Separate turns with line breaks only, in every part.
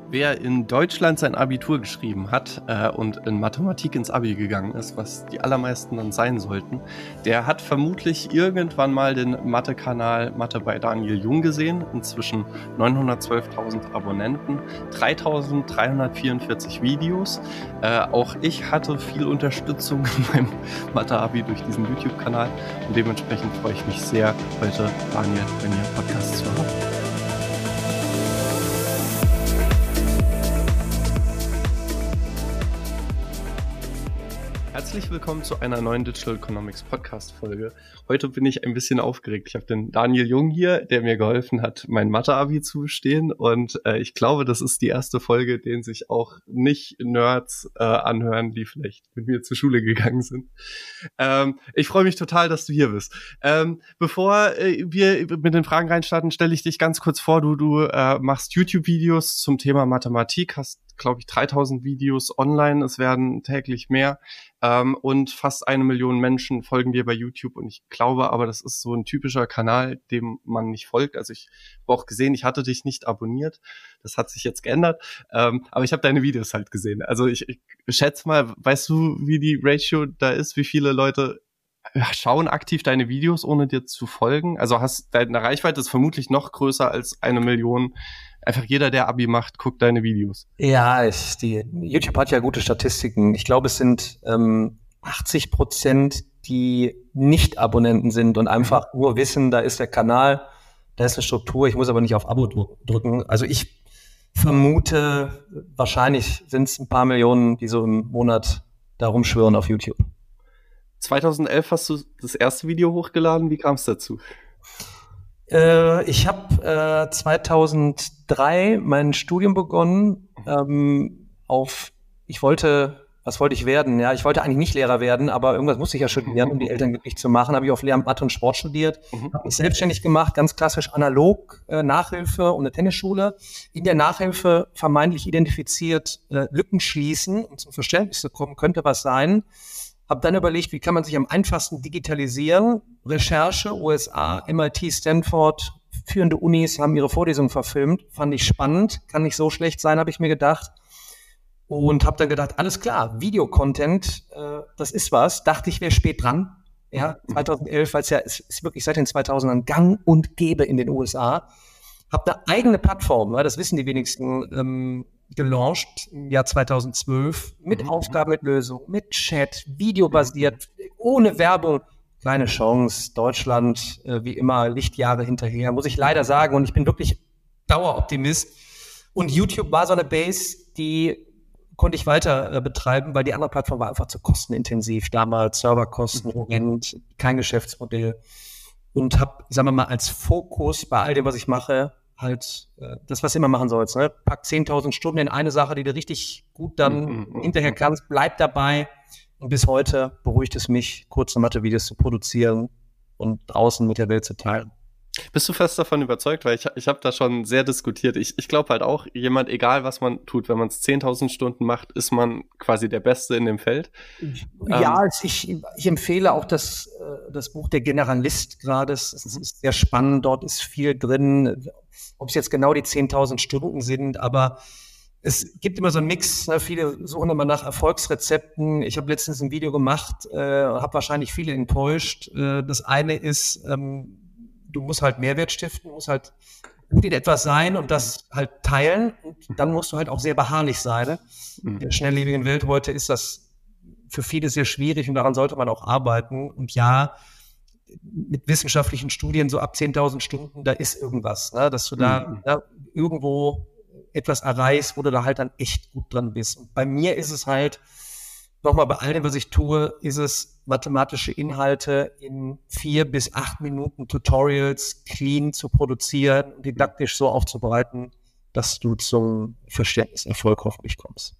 Wer in Deutschland sein Abitur geschrieben hat und in Mathematik ins Abi gegangen ist, was die allermeisten dann sein sollten, der hat vermutlich irgendwann mal den Mathe-Kanal Mathe bei Daniel Jung gesehen. Inzwischen 912.000 Abonnenten, 3.344 Videos. Auch ich hatte viel Unterstützung in meinem Mathe-Abi durch diesen YouTube-Kanal und dementsprechend freue ich mich sehr, heute Daniel bei mir im Podcast zu haben. Herzlich willkommen zu einer neuen Digital Economics Podcast-Folge. Heute bin ich ein bisschen aufgeregt. Ich habe den Daniel Jung hier, der mir geholfen hat, mein Mathe-Abi zu bestehen. Und ich glaube, das ist die erste Folge, den sich auch Nicht-Nerds anhören, die vielleicht mit mir zur Schule gegangen sind. Ich freue mich total, dass du hier bist. Bevor wir mit den Fragen reinstarten, stelle ich dich ganz kurz vor. Du machst YouTube-Videos zum Thema Mathematik, hast, glaube ich, 3.000 Videos online. Es werden täglich mehr. Und fast 1 Million Menschen folgen dir bei YouTube. Und ich glaube aber, das ist so ein typischer Kanal, dem man nicht folgt. Also ich habe auch gesehen, ich hatte dich nicht abonniert. Das hat sich jetzt geändert. Aber ich habe deine Videos halt gesehen. Also ich schätze mal, weißt du, wie die Ratio da ist? Wie viele Leute schauen aktiv deine Videos, ohne dir zu folgen? Also deine Reichweite ist vermutlich noch größer als 1 Million. Einfach jeder, der Abi macht, guckt deine Videos.
Ja, YouTube hat ja gute Statistiken. Ich glaube, es sind 80%, die Nicht-Abonnenten sind und einfach nur wissen, da ist der Kanal, da ist eine Struktur, ich muss aber nicht auf Abo drücken. Also ich vermute, wahrscheinlich sind es ein paar Millionen, die so im Monat da rumschwirren auf YouTube.
2011 hast du das erste Video hochgeladen. Wie kam es dazu?
Ich habe 2003 mein Studium begonnen. Was wollte ich werden? Ja, ich wollte eigentlich nicht Lehrer werden, aber irgendwas musste ich ja studieren, um die Eltern glücklich zu machen. Habe ich auf Lehramt Mathe und Sport studiert, habe mich selbstständig gemacht, ganz klassisch analog, Nachhilfe und eine Tennisschule. In der Nachhilfe vermeintlich identifiziert Lücken schließen, um zum Verständnis zu kommen, könnte was sein. Habe dann überlegt, wie kann man sich am einfachsten digitalisieren. Recherche, USA, MIT, Stanford, führende Unis haben ihre Vorlesungen verfilmt. Fand ich spannend, kann nicht so schlecht sein, habe ich mir gedacht. Und habe dann gedacht, alles klar, Videocontent, das ist was. Dachte ich, wäre spät dran. Ja, 2011, weil es ja ist wirklich seit den 2000ern gang und gäbe in den USA. Habe eine eigene Plattform, das wissen die wenigsten, gelauncht im Jahr 2012 mit Aufgaben, mit Lösungen, mit Chat, videobasiert, ohne Werbung. Kleine Chance, Deutschland wie immer Lichtjahre hinterher, muss ich leider sagen. Und ich bin wirklich Daueroptimist. Und YouTube war so eine Base, die konnte ich weiter betreiben, weil die andere Plattform war einfach zu kostenintensiv. Damals Serverkosten, horrend, kein Geschäftsmodell. Und habe, sagen wir mal, als Fokus bei all dem, was ich mache, halt das, was du immer machen sollst. Ne? Pack 10.000 Stunden in eine Sache, die du richtig gut dann hinterher kannst. Bleib dabei. Und bis heute beruhigt es mich, kurze Mathe-Videos zu produzieren und draußen mit der Welt zu teilen.
Bist du fest davon überzeugt? Weil ich habe da schon sehr diskutiert. Ich glaube halt auch, jemand, egal was man tut, wenn man es 10.000 Stunden macht, ist man quasi der Beste in dem Feld.
Ja, ich empfehle auch das Buch Der Generalist gerade. Es ist sehr spannend, dort ist viel drin. Ob es jetzt genau die 10.000 Stunden sind, aber es gibt immer so einen Mix. Ne? Viele suchen immer nach Erfolgsrezepten. Ich habe letztens ein Video gemacht, habe wahrscheinlich viele enttäuscht. Das eine ist, du musst halt Mehrwert stiften, musst halt gut in etwas sein und das halt teilen. Und dann musst du halt auch sehr beharrlich sein. Ne? In der schnelllebigen Welt heute ist das für viele sehr schwierig und daran sollte man auch arbeiten. Und ja, mit wissenschaftlichen Studien so ab 10.000 Stunden, da ist irgendwas, ne? Dass du da irgendwo etwas erreichst, wo du da halt dann echt gut dran bist. Und bei mir ist es halt, nochmal bei all dem, was ich tue, ist es mathematische Inhalte in 4 bis 8 Minuten Tutorials clean zu produzieren und didaktisch so aufzubereiten, dass du zum Verständniserfolg hoffentlich kommst.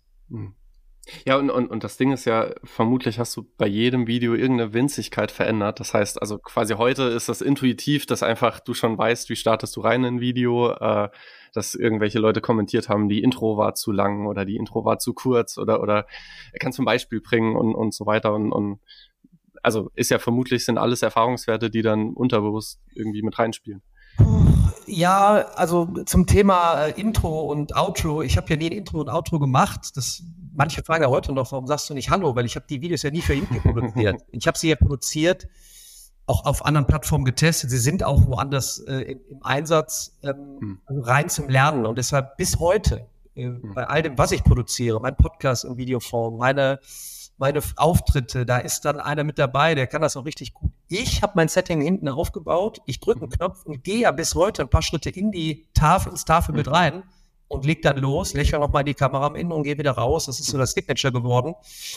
Ja, und das Ding ist ja, vermutlich hast du bei jedem Video irgendeine Winzigkeit verändert. Das heißt, also quasi heute ist das intuitiv, dass einfach du schon weißt, wie startest du rein in ein Video, dass irgendwelche Leute kommentiert haben, die Intro war zu lang oder die Intro war zu kurz oder kannst du ein Beispiel bringen und so weiter und also ist ja vermutlich, sind alles Erfahrungswerte, die dann unterbewusst irgendwie mit reinspielen.
Ja, also zum Thema Intro und Outro. Ich habe ja nie ein Intro und Outro gemacht. Manche fragen ja heute noch, warum sagst du nicht Hallo? Weil ich habe die Videos ja nie für Inki produziert. Ich habe sie ja produziert, auch auf anderen Plattformen getestet. Sie sind auch woanders im Einsatz, rein zum Lernen. Und deshalb bis heute, bei all dem, was ich produziere, mein Podcast in Videoform, meine Auftritte, da ist dann einer mit dabei, der kann das auch richtig gut. Ich habe mein Setting hinten aufgebaut, ich drücke einen Knopf und gehe ja bis heute ein paar Schritte ins Tafelbild rein und leg dann los, lächle nochmal in die Kamera am Ende und gehe wieder raus. Das ist so das Signature geworden.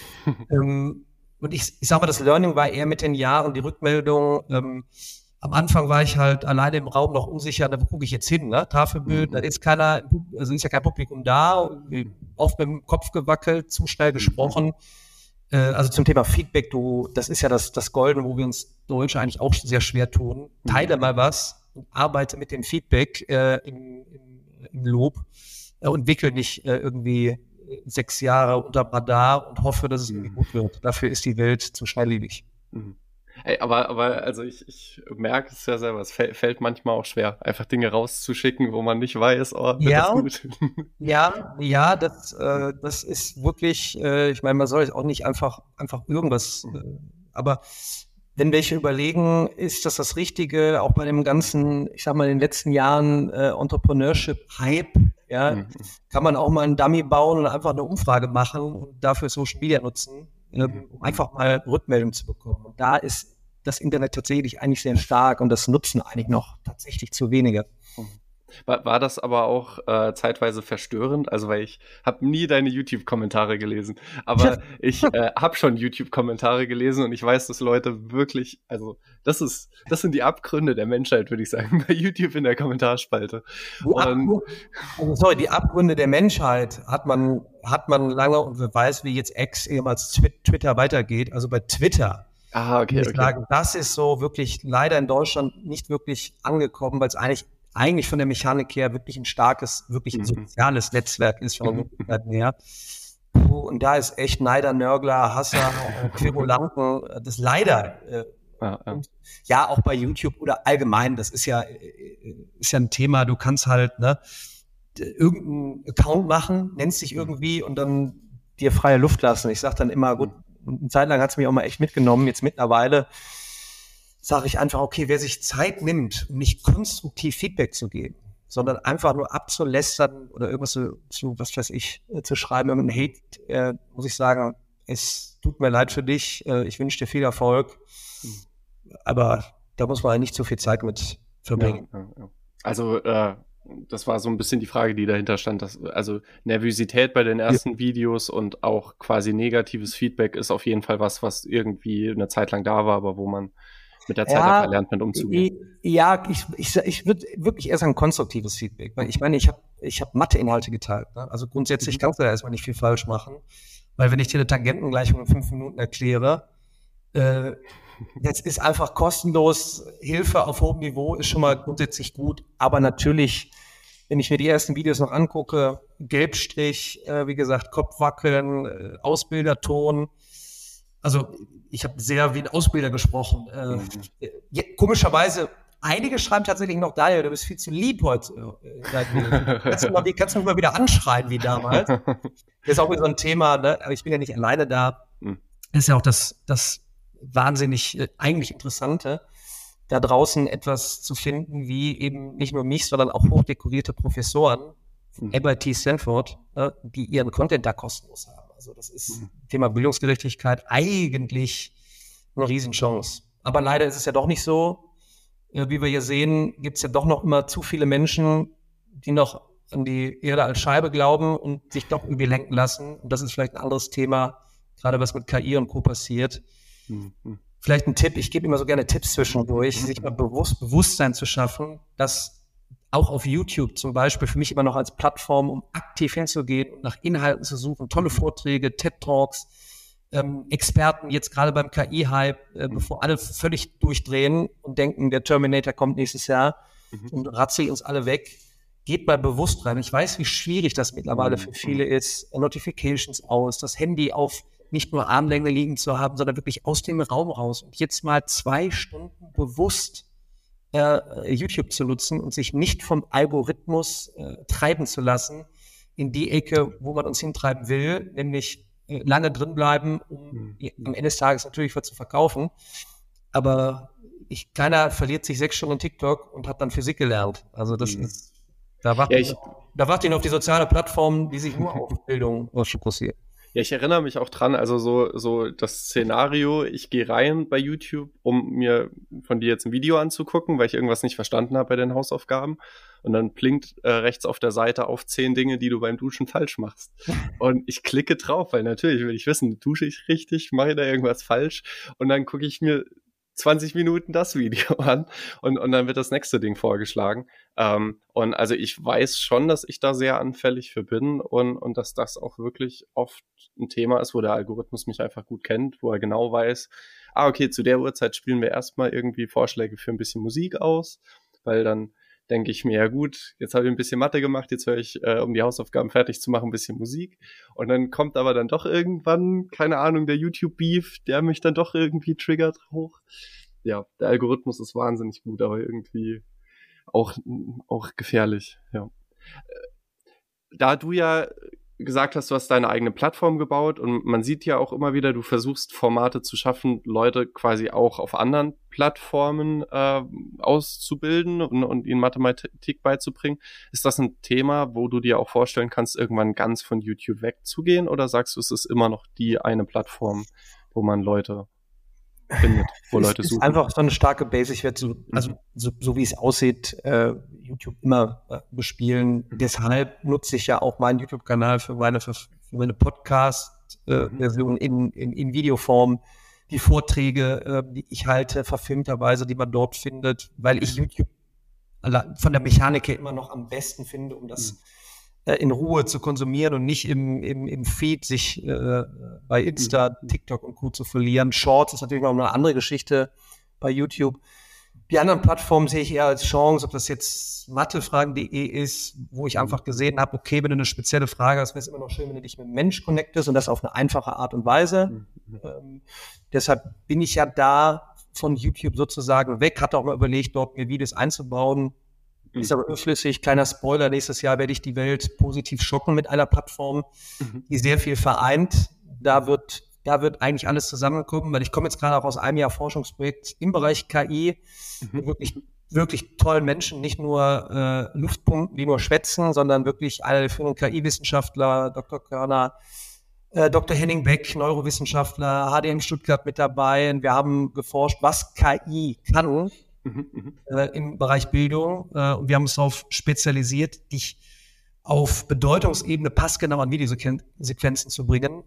Und ich sag mal, das Learning war eher mit den Jahren, die Rückmeldung. Am Anfang war ich halt alleine im Raum noch unsicher, wo gucke ich jetzt hin, ne? Tafelbild, da ist keiner, also ist ja kein Publikum da, oft mit dem Kopf gewackelt, zu schnell gesprochen. Also zum Thema Feedback, das ist ja das Goldene, wo wir uns Deutsche eigentlich auch sehr schwer tun. Teile mal was und arbeite mit dem Feedback im Lob und wickel nicht irgendwie 6 Jahre unterm Radar und hoffe, dass es irgendwie gut wird. Dafür ist die Welt zu schnelllebig.
Ey, aber also ich merke es ja selber, es fällt manchmal auch schwer, einfach Dinge rauszuschicken, wo man nicht weiß, wird das gut.
Ja, das ist wirklich, ich meine, man soll jetzt auch nicht einfach irgendwas, aber wenn welche überlegen, ist das Richtige, auch bei dem ganzen, ich sag mal, in den letzten Jahren Entrepreneurship-Hype, ja, kann man auch mal einen Dummy bauen und einfach eine Umfrage machen und dafür Social Media nutzen, um einfach mal Rückmeldung zu bekommen. Und da ist das Internet tatsächlich eigentlich sehr stark und das nutzen eigentlich noch tatsächlich zu wenige.
War das aber auch zeitweise verstörend? Also, weil ich habe nie deine YouTube-Kommentare gelesen, aber ich habe schon YouTube-Kommentare gelesen und ich weiß, dass Leute wirklich, also das sind die Abgründe der Menschheit, würde ich sagen, bei YouTube in der Kommentarspalte.
Die Abgründe der Menschheit hat man lange und wer weiß, wie jetzt X ehemals Twitter weitergeht. Also bei Twitter.
Okay.
Sagen, das ist so wirklich leider in Deutschland nicht wirklich angekommen, weil es eigentlich von der Mechanik her wirklich ein starkes, wirklich ein soziales Netzwerk ist von der Möglichkeiten her. Und da ist echt Neider, Nörgler, Hasser, Querulanten, das leider. Und ja, auch bei YouTube oder allgemein, das ist ja ein Thema, du kannst halt irgendeinen Account machen, nennst dich irgendwie und dann dir freie Luft lassen. Ich sag dann immer, gut, eine Zeit lang hat es mich auch mal echt mitgenommen, jetzt mittlerweile sage ich einfach, okay, wer sich Zeit nimmt, um nicht konstruktiv Feedback zu geben, sondern einfach nur abzulästern oder irgendwas zu schreiben, irgendein Hate, muss ich sagen, es tut mir leid für dich, ich wünsche dir viel Erfolg, aber da muss man nicht so viel Zeit mit verbringen.
Ja. Also, das war so ein bisschen die Frage, die dahinter stand. Also Nervosität bei den ersten Videos und auch quasi negatives Feedback ist auf jeden Fall was irgendwie eine Zeit lang da war, aber wo man mit der Zeit einfach lernt, mit umzugehen.
Ja, ich würde wirklich eher sagen konstruktives Feedback. Weil ich meine, ich hab Mathe-Inhalte geteilt. Ne? Also grundsätzlich kannst du da erstmal nicht viel falsch machen. Weil wenn ich dir eine Tangentengleichung in 5 Minuten erkläre, jetzt ist einfach kostenlos, Hilfe auf hohem Niveau ist schon mal grundsätzlich gut. Aber natürlich, wenn ich mir die ersten Videos noch angucke, Gelbstrich, wie gesagt, Kopfwackeln, Ausbilderton. Also ich habe sehr wie ein Ausbilder gesprochen. Komischerweise, einige schreiben tatsächlich noch, Daniel, du bist viel zu lieb heute. Kannst du mal wieder anschreien wie damals? Das ist auch wieder so ein Thema, ne? Aber ich bin ja nicht alleine da. Das ist ja auch das wahnsinnig eigentlich Interessante, da draußen etwas zu finden, wie eben nicht nur mich, sondern auch hochdekorierte Professoren von MIT Stanford, die ihren Content da kostenlos haben. Also das ist Thema Bildungsgerechtigkeit eigentlich eine Riesenchance. Aber leider ist es ja doch nicht so. Wie wir hier sehen, gibt es ja doch noch immer zu viele Menschen, die noch an die Erde als Scheibe glauben und sich doch irgendwie lenken lassen. Und das ist vielleicht ein anderes Thema, gerade was mit KI und Co. passiert. Vielleicht ein Tipp, ich gebe immer so gerne Tipps zwischendurch, sich mal Bewusstsein zu schaffen, dass auch auf YouTube zum Beispiel für mich immer noch als Plattform, um aktiv hinzugehen und nach Inhalten zu suchen, tolle Vorträge, TED-Talks, Experten jetzt gerade beim KI-Hype, bevor alle völlig durchdrehen und denken, der Terminator kommt nächstes Jahr und ratzelt uns alle weg. Geht mal bewusst rein. Ich weiß, wie schwierig das mittlerweile für viele ist, Notifications aus, das Handy auf nicht nur Armlänge liegen zu haben, sondern wirklich aus dem Raum raus und jetzt mal 2 Stunden bewusst YouTube zu nutzen und sich nicht vom Algorithmus treiben zu lassen in die Ecke, wo man uns hintreiben will, nämlich lange drin bleiben, um am Ende des Tages natürlich was zu verkaufen. Aber keiner verliert sich 6 Stunden in TikTok und hat dann Physik gelernt. Also das ist, da warte ich auf die soziale Plattform, die sich nur auf Bildung fokussiert.
Ja, ich erinnere mich auch dran, also so das Szenario, ich gehe rein bei YouTube, um mir von dir jetzt ein Video anzugucken, weil ich irgendwas nicht verstanden habe bei den Hausaufgaben. Und dann blinkt rechts auf der Seite auf 10 Dinge, die du beim Duschen falsch machst. Und ich klicke drauf, weil natürlich will ich wissen, dusche ich richtig, mache ich da irgendwas falsch? Und dann gucke ich mir 20 Minuten das Video an und dann wird das nächste Ding vorgeschlagen. Und also ich weiß schon, dass ich da sehr anfällig für bin und dass das auch wirklich oft ein Thema ist, wo der Algorithmus mich einfach gut kennt, wo er genau weiß, okay, zu der Uhrzeit spielen wir erstmal irgendwie Vorschläge für ein bisschen Musik aus, weil dann denke ich mir, ja gut, jetzt habe ich ein bisschen Mathe gemacht, jetzt höre ich, um die Hausaufgaben fertig zu machen, ein bisschen Musik. Und dann kommt aber dann doch irgendwann, keine Ahnung, der YouTube-Beef, der mich dann doch irgendwie triggert hoch. Ja, der Algorithmus ist wahnsinnig gut, aber irgendwie auch gefährlich, ja. Da du ja gesagt hast, du hast deine eigene Plattform gebaut und man sieht ja auch immer wieder, du versuchst Formate zu schaffen, Leute quasi auch auf anderen Plattformen auszubilden und ihnen Mathematik beizubringen. Ist das ein Thema, wo du dir auch vorstellen kannst, irgendwann ganz von YouTube wegzugehen, oder sagst du, es ist immer noch die eine Plattform, wo man Leute findet, wo Leute suchen?
Es ist einfach so eine starke Base. Ich werde so wie es aussieht, YouTube immer bespielen. Deshalb nutze ich ja auch meinen YouTube-Kanal für meine Podcast-Version in Videoform, die Vorträge, die ich halte, verfilmterweise, die man dort findet, weil ich YouTube von der Mechanik her immer noch am besten finde, um das in Ruhe zu konsumieren und nicht im Feed sich bei Insta, TikTok und Co. zu verlieren. Shorts ist natürlich noch eine andere Geschichte bei YouTube. Die anderen Plattformen sehe ich eher als Chance, ob das jetzt mathefragen.de ist, wo ich einfach gesehen habe, okay, wenn du eine spezielle Frage hast, wäre es immer noch schön, wenn du dich mit einem Mensch connectest und das auf eine einfache Art und Weise. Deshalb bin ich ja da von YouTube sozusagen weg, hatte auch mal überlegt, dort mir Videos einzubauen. Ist aber überflüssig. Kleiner Spoiler, nächstes Jahr werde ich die Welt positiv schocken mit einer Plattform, die sehr viel vereint. Da wird eigentlich alles zusammenkommen, weil ich komme jetzt gerade auch aus einem Jahr Forschungsprojekt im Bereich KI mit wirklich, wirklich tollen Menschen, nicht nur Luftpumpen, die nur schwätzen, sondern wirklich alle führenden KI-Wissenschaftler, Dr. Körner, Dr. Henning Beck, Neurowissenschaftler, HDM Stuttgart mit dabei. Und wir haben geforscht, was KI kann im Bereich Bildung. Und wir haben uns darauf spezialisiert, dich auf Bedeutungsebene passgenau an Videosequenzen zu bringen,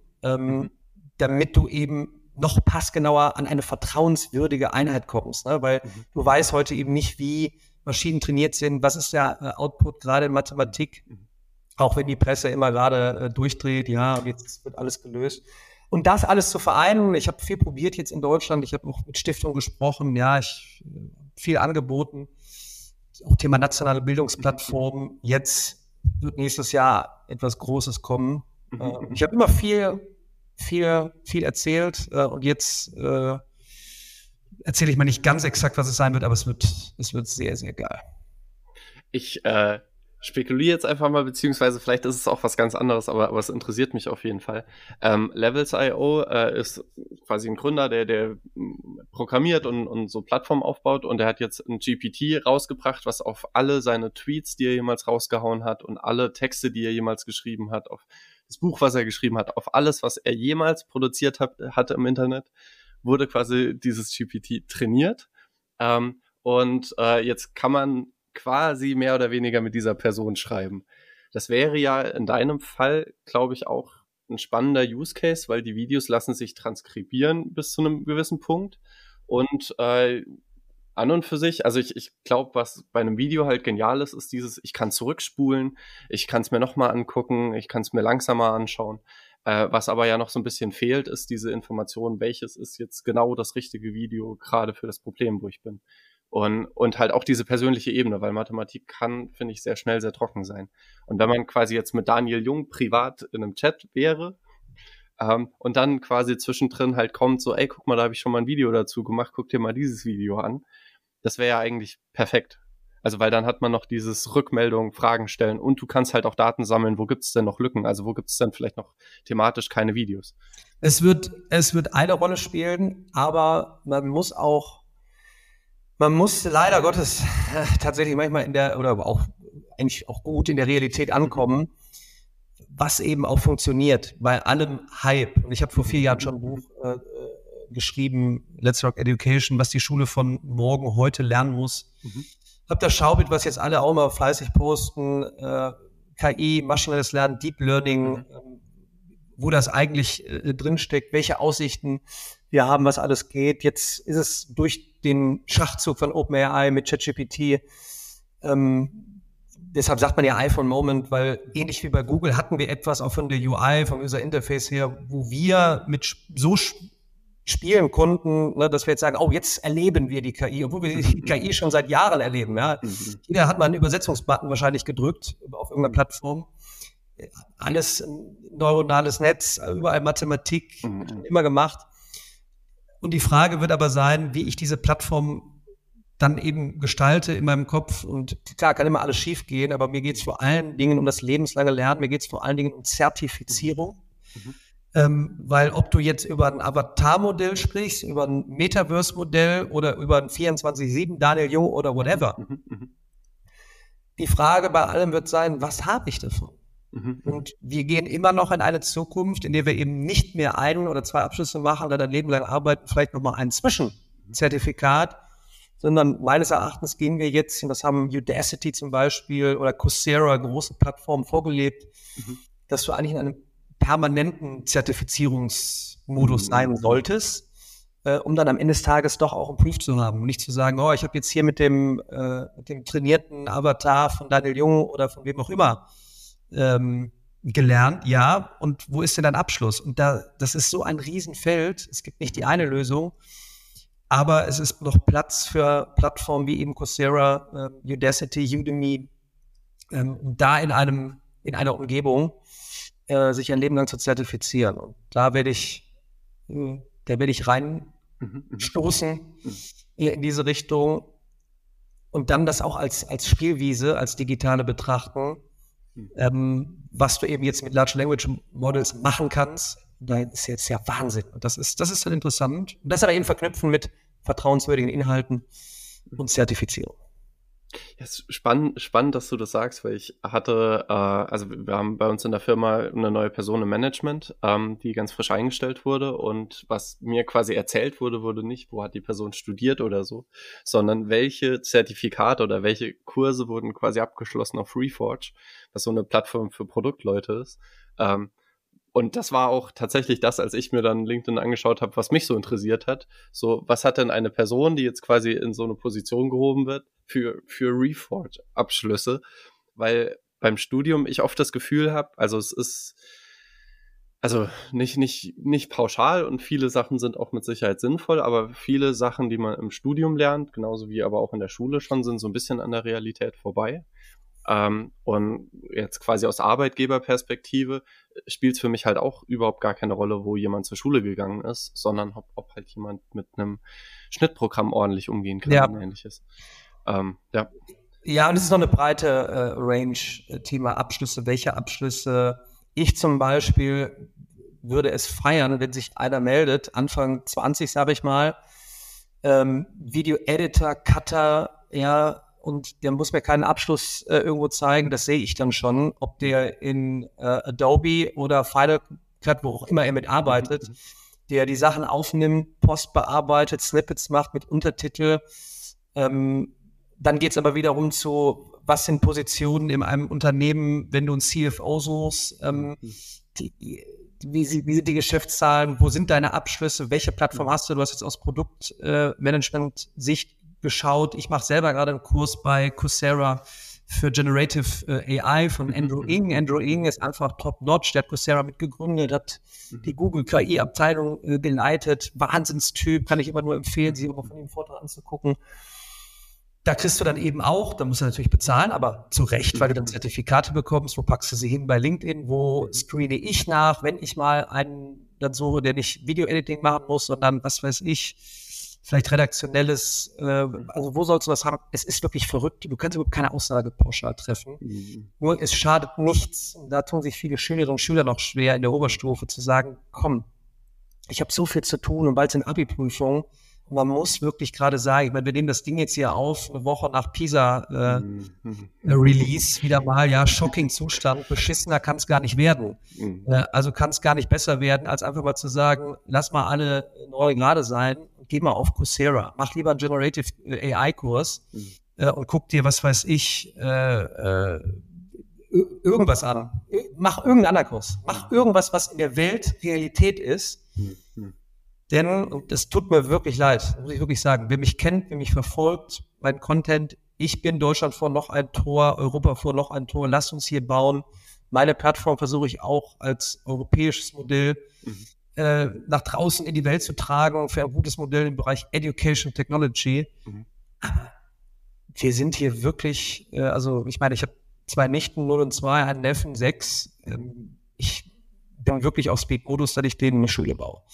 damit du eben noch passgenauer an eine vertrauenswürdige Einheit kommst. Ne? Weil du weißt heute eben nicht, wie Maschinen trainiert sind, was ist der Output gerade in Mathematik, auch wenn die Presse immer gerade durchdreht, ja, jetzt wird alles gelöst. Und das alles zu vereinen, ich habe viel probiert jetzt in Deutschland, ich habe auch mit Stiftungen gesprochen, ja, ich viel angeboten, auch Thema nationale Bildungsplattformen. Jetzt wird nächstes Jahr etwas Großes kommen. Ich habe immer viel erzählt und jetzt erzähle ich mal nicht ganz exakt, was es sein wird, aber es wird sehr, sehr geil.
Ich spekuliere jetzt einfach mal, beziehungsweise vielleicht ist es auch was ganz anderes, aber es interessiert mich auf jeden Fall. Levels.io ist quasi ein Gründer, der programmiert und so Plattformen aufbaut, und der hat jetzt ein GPT rausgebracht, was auf alle seine Tweets, die er jemals rausgehauen hat, und alle Texte, die er jemals geschrieben hat, auf das Buch, was er geschrieben hat, auf alles, was er jemals produziert hatte im Internet, wurde quasi dieses GPT trainiert. Und jetzt kann man quasi mehr oder weniger mit dieser Person schreiben. Das wäre ja in deinem Fall, glaube ich, auch ein spannender Use Case, weil die Videos lassen sich transkribieren bis zu einem gewissen Punkt. Und an und für sich, also ich glaube, was bei einem Video halt genial ist, ist dieses, ich kann zurückspulen, ich kann es mir nochmal angucken, ich kann es mir langsamer anschauen. Was aber ja noch so ein bisschen fehlt, ist diese Information, welches ist jetzt genau das richtige Video, gerade für das Problem, wo ich bin. Und halt auch diese persönliche Ebene, weil Mathematik kann, finde ich, sehr schnell sehr trocken sein. Und wenn man quasi jetzt mit Daniel Jung privat in einem Chat wäre und dann quasi zwischendrin halt kommt so, ey, guck mal, da habe ich schon mal ein Video dazu gemacht, guck dir mal dieses Video an. Das wäre ja eigentlich perfekt. Also weil dann hat man noch dieses Rückmeldung, Fragen stellen und du kannst halt auch Daten sammeln, wo gibt es denn noch Lücken? Also wo gibt es denn vielleicht noch thematisch keine Videos?
Es wird eine Rolle spielen, aber man muss leider Gottes tatsächlich manchmal oder auch eigentlich auch gut in der Realität ankommen, was eben auch funktioniert, bei allem Hype. Und ich habe vor 4 Jahren schon ein Buch geschrieben, Let's Rock Education, was die Schule von morgen heute lernen muss. Hab das Schaubild, was jetzt alle auch mal fleißig posten, KI, maschinelles Lernen, Deep Learning, wo das eigentlich drinsteckt, welche Aussichten wir haben, was alles geht. Jetzt ist es durch den Schachzug von OpenAI mit ChatGPT, deshalb sagt man ja iPhone Moment, weil ähnlich wie bei Google hatten wir etwas auch von der UI, vom User Interface her, wo wir mit so spielen konnten, ne, dass wir jetzt sagen, oh, jetzt erleben wir die KI, obwohl wir die KI schon seit Jahren erleben. Ja. Jeder hat mal einen Übersetzungsbutton wahrscheinlich gedrückt auf irgendeiner Plattform. Alles ein neuronales Netz, überall Mathematik, immer gemacht. Und die Frage wird aber sein, wie ich diese Plattform dann eben gestalte in meinem Kopf. Und klar, kann immer alles schief gehen, aber mir geht es vor allen Dingen um das lebenslange Lernen, mir geht es vor allen Dingen um Zertifizierung. Weil ob du jetzt über ein Avatar-Modell sprichst, über ein Metaverse-Modell oder über ein 24/7 Daniel Jung oder whatever, die Frage bei allem wird sein, was habe ich davon? Und wir gehen immer noch in eine Zukunft, in der wir eben nicht mehr 1 oder 2 Abschlüsse machen, dann ein Leben lang arbeiten, vielleicht nochmal ein Zwischenzertifikat, sondern meines Erachtens gehen wir jetzt, und das haben Udacity zum Beispiel oder Coursera, große Plattformen vorgelebt, dass du eigentlich in einem permanenten Zertifizierungsmodus sein solltest, um dann am Ende des Tages doch auch einen Proof zu haben und nicht zu sagen, oh, ich habe jetzt hier mit dem trainierten Avatar von Daniel Jung oder von wem auch immer gelernt, ja, und wo ist denn dein Abschluss? Und das ist so ein Riesenfeld, es gibt nicht die eine Lösung, aber es ist noch Platz für Plattformen wie eben Coursera, Udacity, Udemy, da in einer Umgebung sich ein Leben lang zu zertifizieren. Und da werde ich reinstoßen in diese Richtung und dann das auch als Spielwiese, als digitale betrachten, was du eben jetzt mit Large Language Models machen kannst. Da ist jetzt ja Wahnsinn. Und das ist dann interessant. Und das aber eben verknüpfen mit vertrauenswürdigen Inhalten und Zertifizierung.
Ja, es ist spannend, dass du das sagst, weil ich hatte, also wir haben bei uns in der Firma eine neue Person im Management, die ganz frisch eingestellt wurde, und was mir quasi erzählt wurde nicht, wo hat die Person studiert oder so, sondern welche Zertifikate oder welche Kurse wurden quasi abgeschlossen auf Reforge, was so eine Plattform für Produktleute ist. Und das war auch tatsächlich das, als ich mir dann LinkedIn angeschaut habe, was mich so interessiert hat. So, was hat denn eine Person, die jetzt quasi in so eine Position gehoben wird, für Reforge-Abschlüsse? Weil beim Studium ich oft das Gefühl habe, also es ist also nicht pauschal und viele Sachen sind auch mit Sicherheit sinnvoll, aber viele Sachen, die man im Studium lernt, genauso wie aber auch in der Schule schon, sind so ein bisschen an der Realität vorbei. Und jetzt quasi aus Arbeitgeberperspektive spielt es für mich halt auch überhaupt gar keine Rolle, wo jemand zur Schule gegangen ist, sondern ob halt jemand mit einem Schnittprogramm ordentlich umgehen kann und ähnliches.
Ja, und es ist noch eine breite Range, Thema Abschlüsse. Welche Abschlüsse? Ich zum Beispiel würde es feiern, wenn sich einer meldet, Anfang 20, sage ich mal, Video-Editor, Cutter, ja, und der muss mir keinen Abschluss irgendwo zeigen, das sehe ich dann schon, ob der in Adobe oder Final Cut, wo auch immer er mitarbeitet, der die Sachen aufnimmt, Post bearbeitet, Snippets macht mit Untertitel. Dann geht's aber wiederum zu, was sind Positionen in einem Unternehmen, wenn du ein CFO suchst, wie sind die Geschäftszahlen, wo sind deine Abschlüsse, welche Plattform hast du? Du hast jetzt aus Produktmanagement-Sicht geschaut. Ich mache selber gerade einen Kurs bei Coursera für Generative AI von Andrew Ng. Andrew Ng ist einfach top-notch. Der hat Coursera mitgegründet, hat die Google KI-Abteilung geleitet. Wahnsinnstyp, kann ich immer nur empfehlen, sich immer von dem Vortrag anzugucken. Da kriegst du dann eben auch, da musst du natürlich bezahlen, aber zu Recht, weil du dann Zertifikate bekommst. Wo packst du sie hin? Bei LinkedIn, wo screene ich nach, wenn ich mal einen dann suche, der nicht Video-Editing machen muss, sondern was weiß ich, vielleicht redaktionelles, also wo sollst du das haben? Es ist wirklich verrückt. Du kannst überhaupt keine Aussage pauschal treffen. Nur es schadet nichts. Und da tun sich viele Schülerinnen und Schüler noch schwer in der Oberstufe zu sagen, komm, ich habe so viel zu tun und bald sind Abi-Prüfungen. Und man muss wirklich gerade sagen, ich meine, wir nehmen das Ding jetzt hier auf, eine Woche nach PISA-Release, wieder mal, ja, shocking Zustand, beschissener kann es gar nicht werden. Also kann es gar nicht besser werden, als einfach mal zu sagen, lass mal alle 9 Grade sein und geh mal auf Coursera. Mach lieber einen Generative AI-Kurs und guck dir, was weiß ich, irgendwas an. Mach irgendeinen anderen Kurs. Mach irgendwas, was in der Welt Realität ist. Denn, und das tut mir wirklich leid, muss ich wirklich sagen, wer mich kennt, wer mich verfolgt, mein Content, ich bin Deutschland vor noch ein Tor, Europa vor noch ein Tor, lasst uns hier bauen. Meine Plattform versuche ich auch als europäisches Modell nach draußen in die Welt zu tragen, für ein gutes Modell im Bereich Education Technology. Aber wir sind hier wirklich, also ich meine, ich habe 2 Nichten, 0 und 2, einen Neffen, 6. Ich bin wirklich auf Speed-Modus, dass ich denen eine Schule baue.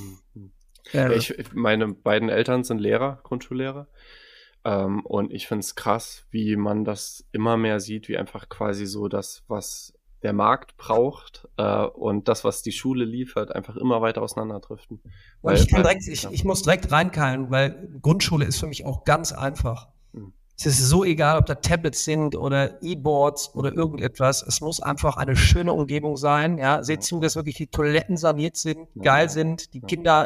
Meine beiden Eltern sind Lehrer, Grundschullehrer. Und ich finde es krass, wie man das immer mehr sieht, wie einfach quasi so das, was der Markt braucht und das, was die Schule liefert, einfach immer weiter auseinanderdriften.
Ich muss direkt reinkeilen, weil Grundschule ist für mich auch ganz einfach. Es ist so egal, ob da Tablets sind oder E-Boards oder irgendetwas. Es muss einfach eine schöne Umgebung sein. Ja, seht zu, dass wirklich die Toiletten saniert sind, geil sind, die Kinder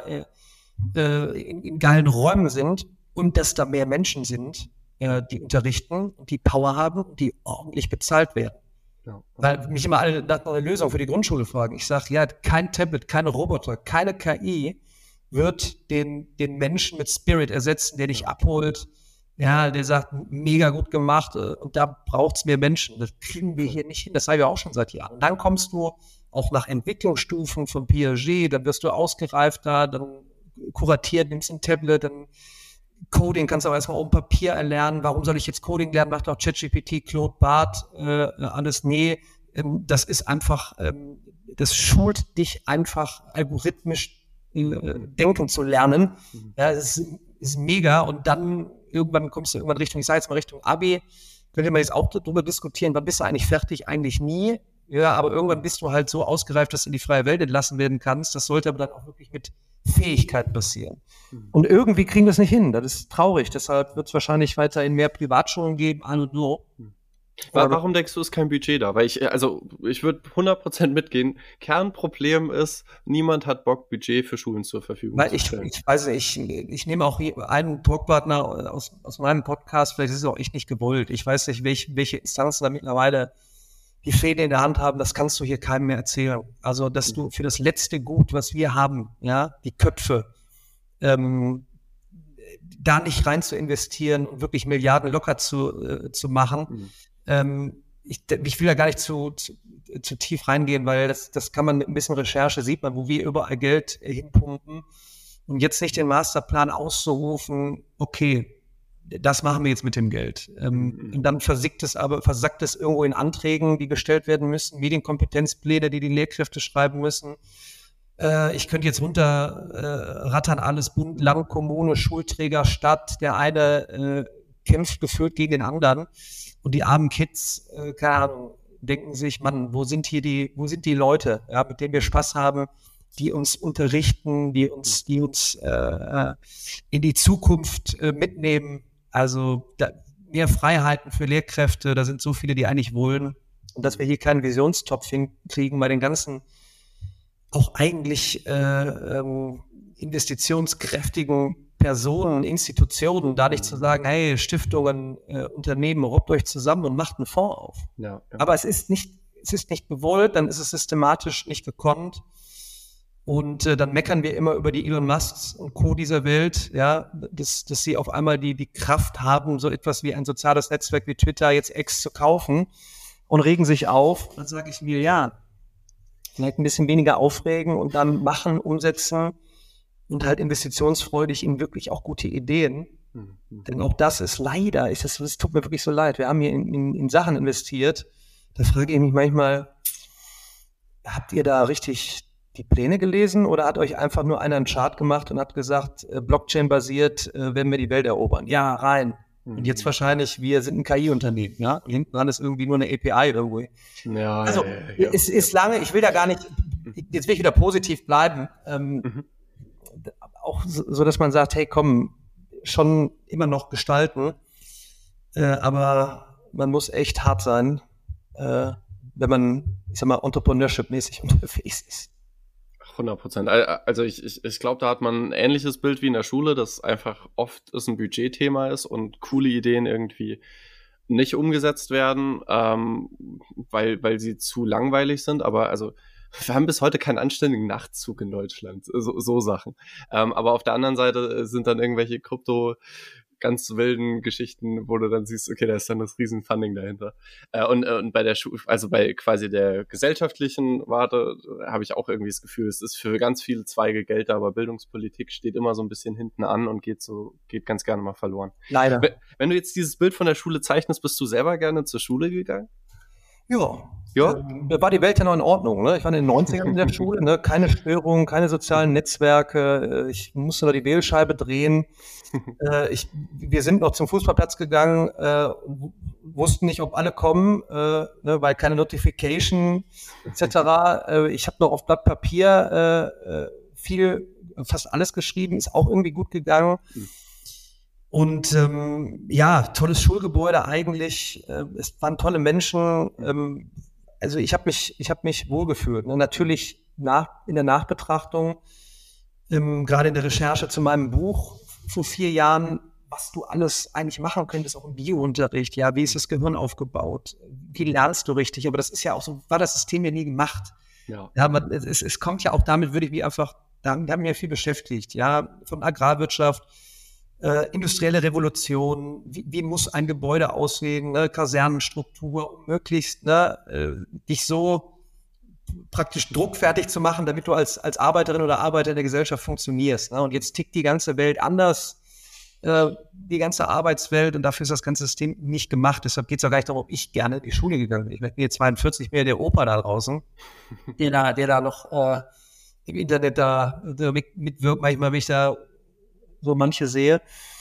in geilen Räumen sind und dass da mehr Menschen sind, die unterrichten und die Power haben und die ordentlich bezahlt werden. Weil mich immer alle nach einer Lösung für die Grundschule fragen. Ich sage, ja, kein Tablet, keine Roboter, keine KI wird den Menschen mit Spirit ersetzen, der dich abholt. Ja, der sagt, mega gut gemacht und da braucht's mehr Menschen. Das kriegen wir hier nicht hin, das haben wir auch schon seit Jahren. Und dann kommst du auch nach Entwicklungsstufen von Piaget, dann wirst du ausgereifter, dann kuratiert, nimmst ein Tablet, dann Coding kannst du aber erstmal auf dem Papier erlernen. Warum soll ich jetzt Coding lernen? Macht doch ChatGPT, Claude, Bart, alles. Nee, das ist einfach, das schult dich einfach algorithmisch denken zu lernen. Ja, das ist mega und dann irgendwann kommst du Richtung, ich sage jetzt mal Richtung Abi, könnte man jetzt auch darüber diskutieren, wann bist du eigentlich fertig? Eigentlich nie. Ja, aber irgendwann bist du halt so ausgereift, dass du in die freie Welt entlassen werden kannst. Das sollte aber dann auch wirklich mit Fähigkeit passieren. Und irgendwie kriegen wir es nicht hin. Das ist traurig. Deshalb wird es wahrscheinlich weiterhin mehr Privatschulen geben, I don't know.
Warum denkst du, ist kein Budget da? Weil ich würde 100% mitgehen. Kernproblem ist, niemand hat Bock, Budget für Schulen zur Verfügung zu stellen.
Ich weiß nicht, ich nehme auch einen Talkpartner aus meinem Podcast, vielleicht ist es auch echt nicht gewollt. Ich weiß nicht, welche Instanzen da mittlerweile die Fäden in der Hand haben, das kannst du hier keinem mehr erzählen. Also, dass du für das letzte Gut, was wir haben, ja, die Köpfe, da nicht rein zu investieren und wirklich Milliarden locker zu machen. Ich will da gar nicht zu tief reingehen, weil das kann man mit ein bisschen Recherche, sieht man, wo wir überall Geld hinpumpen. Und jetzt nicht den Masterplan auszurufen, okay, das machen wir jetzt mit dem Geld. Und dann versackt es irgendwo in Anträgen, die gestellt werden müssen, Medienkompetenzpläne, die Lehrkräfte schreiben müssen. Ich könnte jetzt runterrattern alles, Bund, Land, Kommune, Schulträger, Stadt. Der eine kämpft gefühlt gegen den anderen. Und die armen Kids, keine Ahnung, denken sich, Mann, wo sind die Leute, ja, mit denen wir Spaß haben, die uns unterrichten, die uns in die Zukunft mitnehmen. Also mehr Freiheiten für Lehrkräfte, da sind so viele, die eigentlich wollen. Und dass wir hier keinen Visionstopf hinkriegen bei den ganzen auch eigentlich investitionskräftigen Personen, Institutionen, da nicht zu sagen, hey, Stiftungen, Unternehmen, robbt euch zusammen und macht einen Fonds auf. Ja. Aber es ist nicht gewollt, dann ist es systematisch nicht gekonnt. Und dann meckern wir immer über die Elon Musks und Co. dieser Welt, ja, dass sie auf einmal die Kraft haben, so etwas wie ein soziales Netzwerk wie Twitter, jetzt X zu kaufen und regen sich auf. Dann sage ich mir, ja, vielleicht ein bisschen weniger aufregen und dann machen, umsetzen und halt investitionsfreudig in wirklich auch gute Ideen. Denn auch das ist leider, es tut mir wirklich so leid. Wir haben hier in Sachen investiert. Da frage ich mich manchmal, habt ihr da richtig die Pläne gelesen oder hat euch einfach nur einer einen Chart gemacht und hat gesagt, Blockchain-basiert werden wir die Welt erobern? Ja, rein. Und jetzt wahrscheinlich, wir sind ein KI-Unternehmen, ja? Und hinten dran ist irgendwie nur eine API irgendwo.
Ja,
also, es ist lange, ich will da gar nicht, jetzt will ich wieder positiv bleiben, auch so, dass man sagt, hey, komm, schon immer noch gestalten, aber man muss echt hart sein, wenn man, ich sag mal, Entrepreneurship-mäßig unterwegs ist.
100%. Also ich glaube, da hat man ein ähnliches Bild wie in der Schule, dass einfach oft es ein Budgetthema ist und coole Ideen irgendwie nicht umgesetzt werden, weil sie zu langweilig sind. Aber also wir haben bis heute keinen anständigen Nachtzug in Deutschland, so Sachen. Aber auf der anderen Seite sind dann irgendwelche ganz wilden Geschichten, wo du dann siehst, okay, da ist dann das Riesen-Funding dahinter. Und bei der also bei quasi der gesellschaftlichen Warte habe ich auch irgendwie das Gefühl, es ist für ganz viele Zweige Geld da, aber Bildungspolitik steht immer so ein bisschen hinten an und geht ganz gerne mal verloren.
Leider.
Wenn du jetzt dieses Bild von der Schule zeichnest, bist du selber gerne zur Schule gegangen?
Ja.
Ja?
Da war die Welt ja noch in Ordnung. Ne? Ich war in den 90ern in der Schule, ne? Keine Störungen, keine sozialen Netzwerke. Ich musste noch die Wählscheibe drehen. Wir sind noch zum Fußballplatz gegangen, wussten nicht, ob alle kommen, ne? Weil keine Notification etc. Ich habe noch auf Blatt Papier fast alles geschrieben, ist auch irgendwie gut gegangen. Und tolles Schulgebäude eigentlich. Es waren tolle Menschen. Also ich habe mich wohlgefühlt. Ne? Natürlich in der Nachbetrachtung, gerade in der Recherche zu meinem Buch vor 4 Jahren, was du alles eigentlich machen könntest, auch im Biounterricht. Ja, wie ist das Gehirn aufgebaut? Wie lernst du richtig? Aber das ist ja auch so, war das System ja nie gemacht. Ja, es kommt ja auch damit, da haben wir viel beschäftigt. Ja, von Agrarwirtschaft, industrielle Revolution, wie muss ein Gebäude aussehen, ne? Kasernenstruktur, um möglichst dich so praktisch druckfertig zu machen, damit du als Arbeiterin oder Arbeiter in der Gesellschaft funktionierst. Ne? Und jetzt tickt die ganze Welt anders, die ganze Arbeitswelt, und dafür ist das ganze System nicht gemacht. Deshalb geht es auch gar nicht darum, ob ich gerne in die Schule gegangen bin. Ich bin jetzt 42, mehr der Opa da draußen, der da noch im Internet da mitwirkt, manchmal, wenn ich da so manche sehe.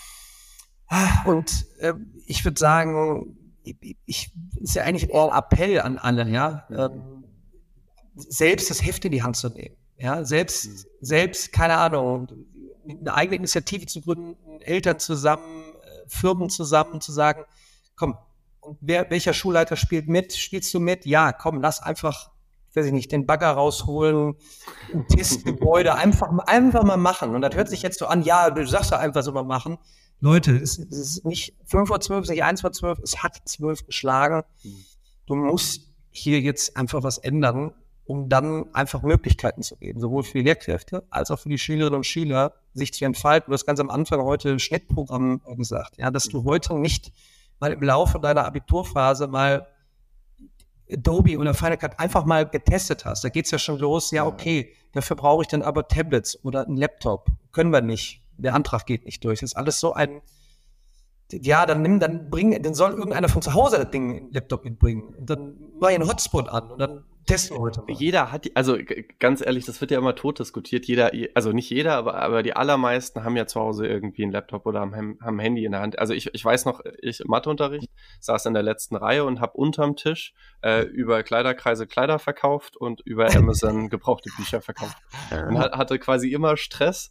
Und ich würde sagen, ist ja eigentlich eher ein Appell an alle, ja, selbst das Heft in die Hand zu nehmen. Ja, selbst, keine Ahnung, eine eigene Initiative zu gründen, Eltern zusammen, Firmen zusammen, zu sagen, komm, und welcher Schulleiter spielt mit? Spielst du mit? Ja, komm, lass einfach, weiß ich nicht, den Bagger rausholen, ein Testgebäude, einfach mal machen. Und das hört sich jetzt so an, ja, du sagst ja einfach so mal machen. Leute, es ist nicht 5:12, es ist nicht 1:12, es hat 12 geschlagen. Du musst hier jetzt einfach was ändern, um dann einfach Möglichkeiten zu geben, sowohl für die Lehrkräfte als auch für die Schülerinnen und Schüler, sich zu entfalten. Du hast ganz am Anfang heute Schnittprogramm gesagt, ja, dass du heute nicht mal im Laufe deiner Abiturphase mal Adobe oder Final Cut einfach mal getestet hast. Da geht's ja schon los, ja, okay, dafür brauche ich dann aber Tablets oder einen Laptop. Können wir nicht. Der Antrag geht nicht durch. Das ist alles so ein, ja, dann soll irgendeiner von zu Hause das Ding, den Laptop mitbringen. Und dann mach ich einen Hotspot an und dann testen wir heute mal.
Jeder hat, also ganz ehrlich, das wird ja immer tot diskutiert. Also nicht jeder, aber die allermeisten haben ja zu Hause irgendwie einen Laptop oder haben ein Handy in der Hand. Also ich weiß noch, ich im Matheunterricht saß in der letzten Reihe und habe unterm Tisch über Kleiderkreise Kleider verkauft und über Amazon gebrauchte Bücher verkauft. Und hatte quasi immer Stress,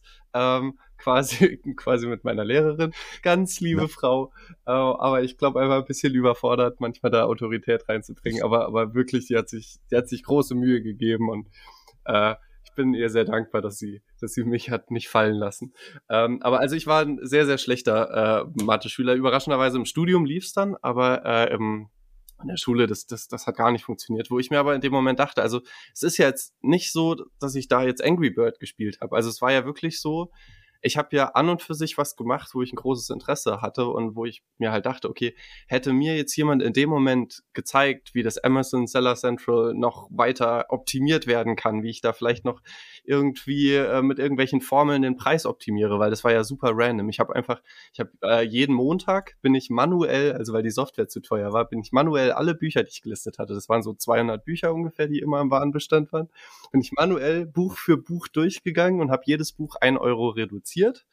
quasi mit meiner Lehrerin, ganz liebe Frau, aber ich glaube einfach ein bisschen überfordert, manchmal da Autorität reinzubringen, aber wirklich, die hat sich große Mühe gegeben und ich bin ihr sehr dankbar, dass sie mich hat nicht fallen lassen. Aber also ich war ein sehr, sehr schlechter Mathe-Schüler. Überraschenderweise im Studium lief's dann, aber in der Schule, das hat gar nicht funktioniert, wo ich mir aber in dem Moment dachte, also es ist ja jetzt nicht so, dass ich da jetzt Angry Bird gespielt habe. Also es war ja wirklich so, ich habe ja an und für sich was gemacht, wo ich ein großes Interesse hatte und wo ich mir halt dachte, okay, hätte mir jetzt jemand in dem Moment gezeigt, wie das Amazon Seller Central noch weiter optimiert werden kann, wie ich da vielleicht noch irgendwie mit irgendwelchen Formeln den Preis optimiere, weil das war ja super random. Ich habe jeden Montag bin ich manuell, also weil die Software zu teuer war, bin ich manuell alle Bücher, die ich gelistet hatte, das waren so 200 Bücher ungefähr, die immer im Warenbestand waren, bin ich manuell Buch für Buch durchgegangen und habe jedes Buch 1 Euro reduziert,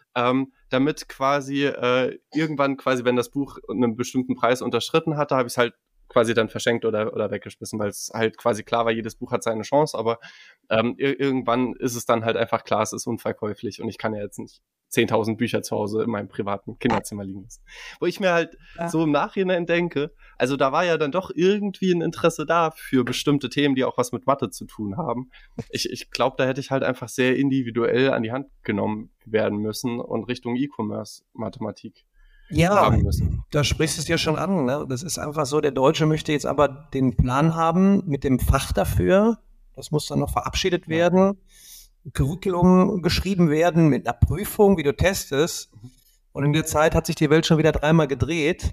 damit quasi irgendwann quasi, wenn das Buch einen bestimmten Preis unterschritten hatte, habe ich es halt quasi dann verschenkt oder weggeschmissen, weil es halt quasi klar war, jedes Buch hat seine Chance, aber irgendwann ist es dann halt einfach klar, es ist unverkäuflich und ich kann ja jetzt nicht 10.000 Bücher zu Hause in meinem privaten Kinderzimmer liegen lassen. Wo ich mir halt so im Nachhinein denke, also da war ja dann doch irgendwie ein Interesse da für bestimmte Themen, die auch was mit Mathe zu tun haben. Ich glaube, da hätte ich halt einfach sehr individuell an die Hand genommen werden müssen und Richtung E-Commerce-Mathematik haben müssen.
Da sprichst du es ja schon an. Ne? Das ist einfach so, der Deutsche möchte jetzt aber den Plan haben mit dem Fach dafür. Das muss dann noch verabschiedet werden. Curriculum geschrieben werden mit einer Prüfung, wie du testest. Und in der Zeit hat sich die Welt schon wieder 3-mal gedreht.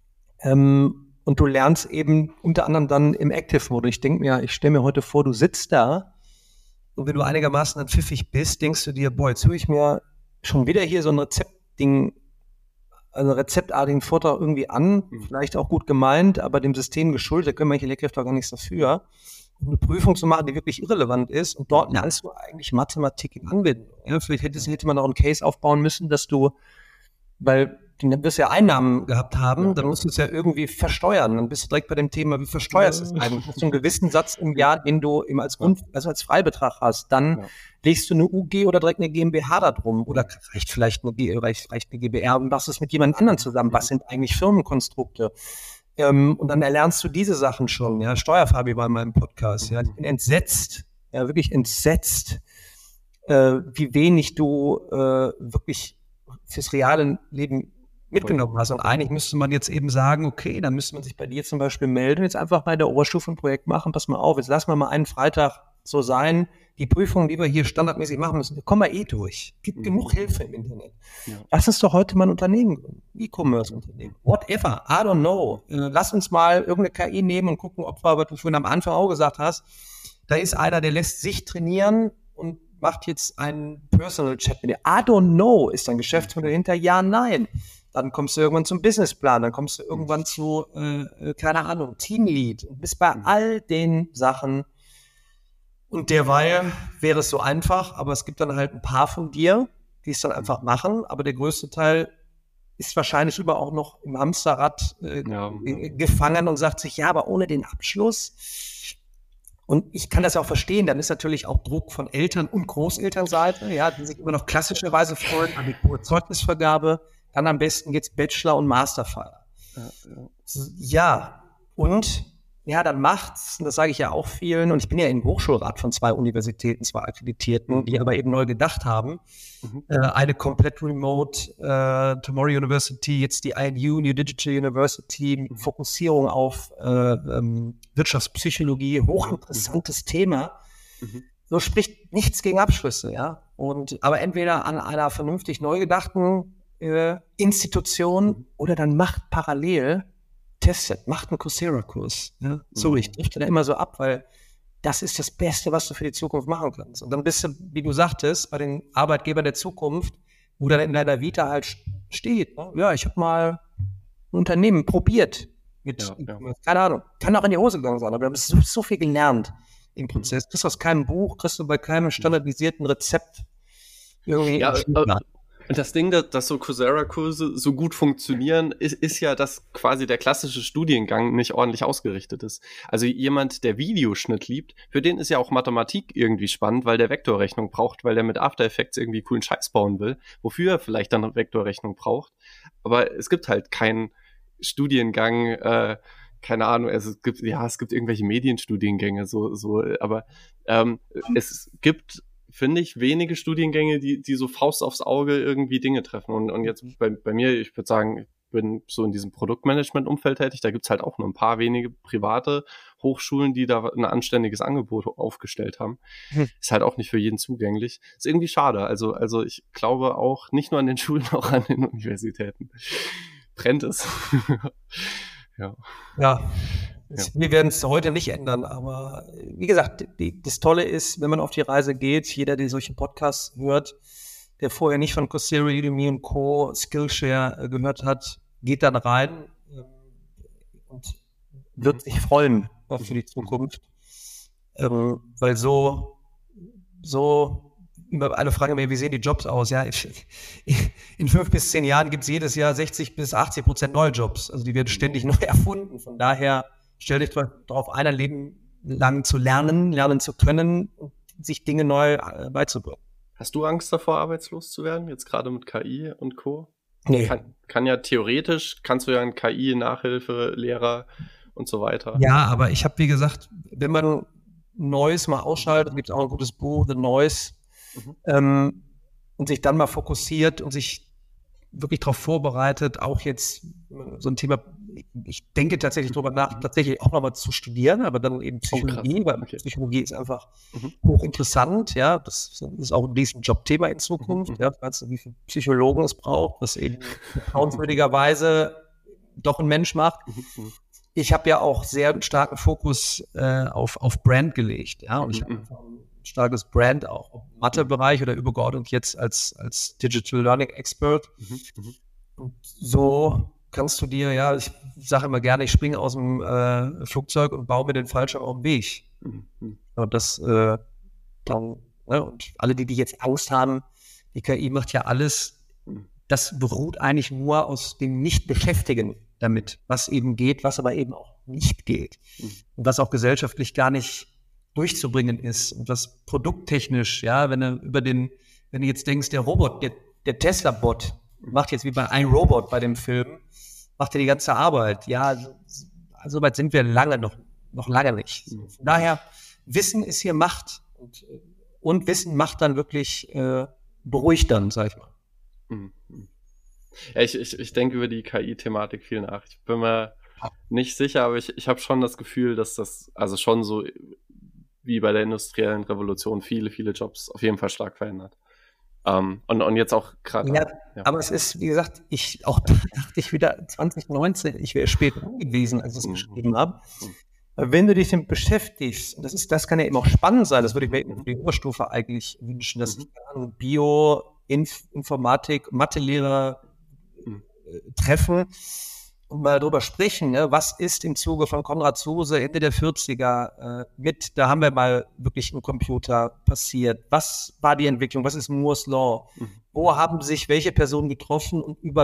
Und du lernst eben unter anderem dann im Active-Mode. Ich stelle mir heute vor, du sitzt da und wenn du einigermaßen dann pfiffig bist, denkst du dir, boah, jetzt höre ich mir schon wieder hier so ein Rezeptding, also rezeptartigen Vortrag irgendwie an, vielleicht auch gut gemeint, aber dem System geschuldet, da können manche Lehrkräfte auch gar nichts dafür, um eine Prüfung zu machen, die wirklich irrelevant ist und dort lernst du eigentlich Mathematik in Anwendung. Ja, vielleicht hätte man auch einen Case aufbauen müssen, dass du, weil du wirst ja Einnahmen gehabt haben, dann musst du es ja irgendwie versteuern. Dann bist du direkt bei dem Thema, wie versteuerst du es eigentlich? Hast du einen gewissen Satz im Jahr, den du eben als als Freibetrag hast, dann legst du eine UG oder direkt eine GmbH da drum oder reicht vielleicht eine GbR und machst es mit jemand anderem zusammen. Was sind eigentlich Firmenkonstrukte? Und dann erlernst du diese Sachen schon. Ja, Steuerfabi war in meinem Podcast. Ja, ich bin entsetzt, ja, wirklich entsetzt, wie wenig du wirklich fürs reale Leben mitgenommen hast. Und eigentlich müsste man jetzt eben sagen, okay, dann müsste man sich bei dir zum Beispiel melden, jetzt einfach bei der Oberstufe ein Projekt machen, pass mal auf, jetzt lassen wir mal einen Freitag so sein, die Prüfungen, die wir hier standardmäßig machen müssen, kommen wir durch. Gibt genug Hilfe im Internet. Ja. Lass uns doch heute mal ein Unternehmen gründen, E-Commerce-Unternehmen, whatever, I don't know. Lass uns mal irgendeine KI nehmen und gucken, ob wir, was du vorhin am Anfang auch gesagt hast, da ist einer, der lässt sich trainieren und macht jetzt einen Personal Chat mit dir. I don't know, ist dein Geschäftsmodell hinter? Ja, nein. Dann kommst du irgendwann zum Businessplan, dann kommst du irgendwann zu, keine Ahnung, Teamlead und bist bei all den Sachen. Und derweil wäre es so einfach, aber es gibt dann halt ein paar von dir, die es dann einfach machen, aber der größte Teil ist wahrscheinlich über auch noch im Hamsterrad gefangen und sagt sich, ja, aber ohne den Abschluss. Und ich kann das ja auch verstehen, dann ist natürlich auch Druck von Eltern und Großelternseite, ja, die sich immer noch klassischerweise freuen, Abitur, Zeugnisvergabe, dann am besten geht's Bachelor- und Masterfeier. Ja, und ja, dann macht's, und das sage ich ja auch vielen, und ich bin ja im Hochschulrat von 2 Universitäten, 2 Akkreditierten, die aber eben neu gedacht haben. Eine komplett remote, Tomorrow University, jetzt die INU, New Digital University, mit Fokussierung auf Wirtschaftspsychologie, hochinteressantes Thema. So spricht nichts gegen Abschlüsse, ja. Aber entweder an einer vernünftig neu gedachten Institution oder dann macht parallel testet, macht einen Coursera-Kurs. Ja? Sorry, ich drifte da immer so ab, weil das ist das Beste, was du für die Zukunft machen kannst. Und dann bist du, wie du sagtest, bei den Arbeitgebern der Zukunft, wo dann in deiner Vita halt steht, ne? Ja, ich habe mal ein Unternehmen probiert mit, keine Ahnung, kann auch in die Hose gegangen sein, aber du hast so viel gelernt im Prozess. Kriegst du aus keinem Buch, kriegst du bei keinem standardisierten Rezept irgendwie.
Ja, und das Ding, dass so Coursera-Kurse so gut funktionieren, ist ja, dass quasi der klassische Studiengang nicht ordentlich ausgerichtet ist. Also jemand, der Videoschnitt liebt, für den ist ja auch Mathematik irgendwie spannend, weil der Vektorrechnung braucht, weil der mit After Effects irgendwie coolen Scheiß bauen will, wofür er vielleicht dann Vektorrechnung braucht. Aber es gibt halt keinen Studiengang, keine Ahnung, es gibt irgendwelche Medienstudiengänge, aber es gibt, finde ich, wenige Studiengänge, die so Faust aufs Auge irgendwie Dinge treffen. Und jetzt bei mir, ich würde sagen, bin so in diesem Produktmanagement-Umfeld tätig, da gibt's halt auch nur ein paar wenige private Hochschulen, die da ein anständiges Angebot aufgestellt haben. Ist halt auch nicht für jeden zugänglich. Ist irgendwie schade. Also ich glaube auch nicht nur an den Schulen, auch an den Universitäten. Brennt es.
Ja. Wir werden es heute nicht ändern, aber wie gesagt, das Tolle ist, wenn man auf die Reise geht, jeder, der solche Podcasts hört, der vorher nicht von Coursera, Udemy und Co. Skillshare gehört hat, geht dann rein und wird sich freuen für die Zukunft. Weil so immer alle fragen mir, wie sehen die Jobs aus? Ja, in 5 bis 10 Jahren gibt es jedes Jahr 60-80% neue Jobs. Also die werden ständig neu erfunden. Von daher stell dich darauf ein Leben lang zu lernen zu können und sich Dinge neu beizubringen.
Hast du Angst davor, arbeitslos zu werden? Jetzt gerade mit KI und Co.?
Nee.
Kann ja theoretisch, kannst du ja ein KI, Nachhilfe, Lehrer und so weiter.
Ja, aber ich habe, wie gesagt, wenn man Noise mal ausschaltet, gibt es auch ein gutes Buch, The Noise, und sich dann mal fokussiert und sich wirklich darauf vorbereitet, auch jetzt so ein Thema, ich denke tatsächlich drüber nach, tatsächlich auch nochmal zu studieren, aber dann eben Psychologie, weil Psychologie ist einfach hochinteressant, ja, das ist auch ein riesen Jobthema in Zukunft, ja, weißt du, wie viele Psychologen es braucht, was eben vertrauenswürdigerweise doch ein Mensch macht. Ich habe ja auch sehr starken Fokus auf Brand gelegt, ja, und ich habe ein starkes Brand auch im Mathebereich oder übergeordnet jetzt als Digital Learning Expert. Und so kannst du dir, ja, ich sage immer gerne, ich springe aus dem Flugzeug und baue mir den Fallschirm auf den Weg. Und das dann, ne, und alle, die jetzt Angst haben, die KI macht ja alles, das beruht eigentlich nur aus dem Nicht-Beschäftigen damit, was eben geht, was aber eben auch nicht geht. Und was auch gesellschaftlich gar nicht durchzubringen ist und was produkttechnisch, ja, wenn du jetzt denkst, der Robot, der Tesla-Bot macht jetzt wie bei iRobot bei dem Film, macht er die ganze Arbeit. Ja, so weit sind wir noch lange nicht. Von daher, Wissen ist hier Macht und Wissen macht dann wirklich beruhigt dann, sag ich mal.
Ja, ich denke über die KI-Thematik viel nach. Ich bin mir nicht sicher, aber ich habe schon das Gefühl, dass das also schon so wie bei der industriellen Revolution viele, viele Jobs auf jeden Fall stark verändert. Und jetzt auch gerade.
Ja, aber es ist, wie gesagt, dachte ich wieder 2019, ich wäre spät gewesen, als ich es geschrieben habe. Wenn du dich damit beschäftigst, und das kann ja eben auch spannend sein, das würde ich mir für die Oberstufe eigentlich wünschen, dass ich Bio, Informatik, Mathelehrer treffen und mal drüber sprechen, ne? Was ist im Zuge von Konrad Zuse Ende der 40er da haben wir mal wirklich im Computer passiert. Was war die Entwicklung? Was ist Moore's Law? Wo haben sich welche Personen getroffen und über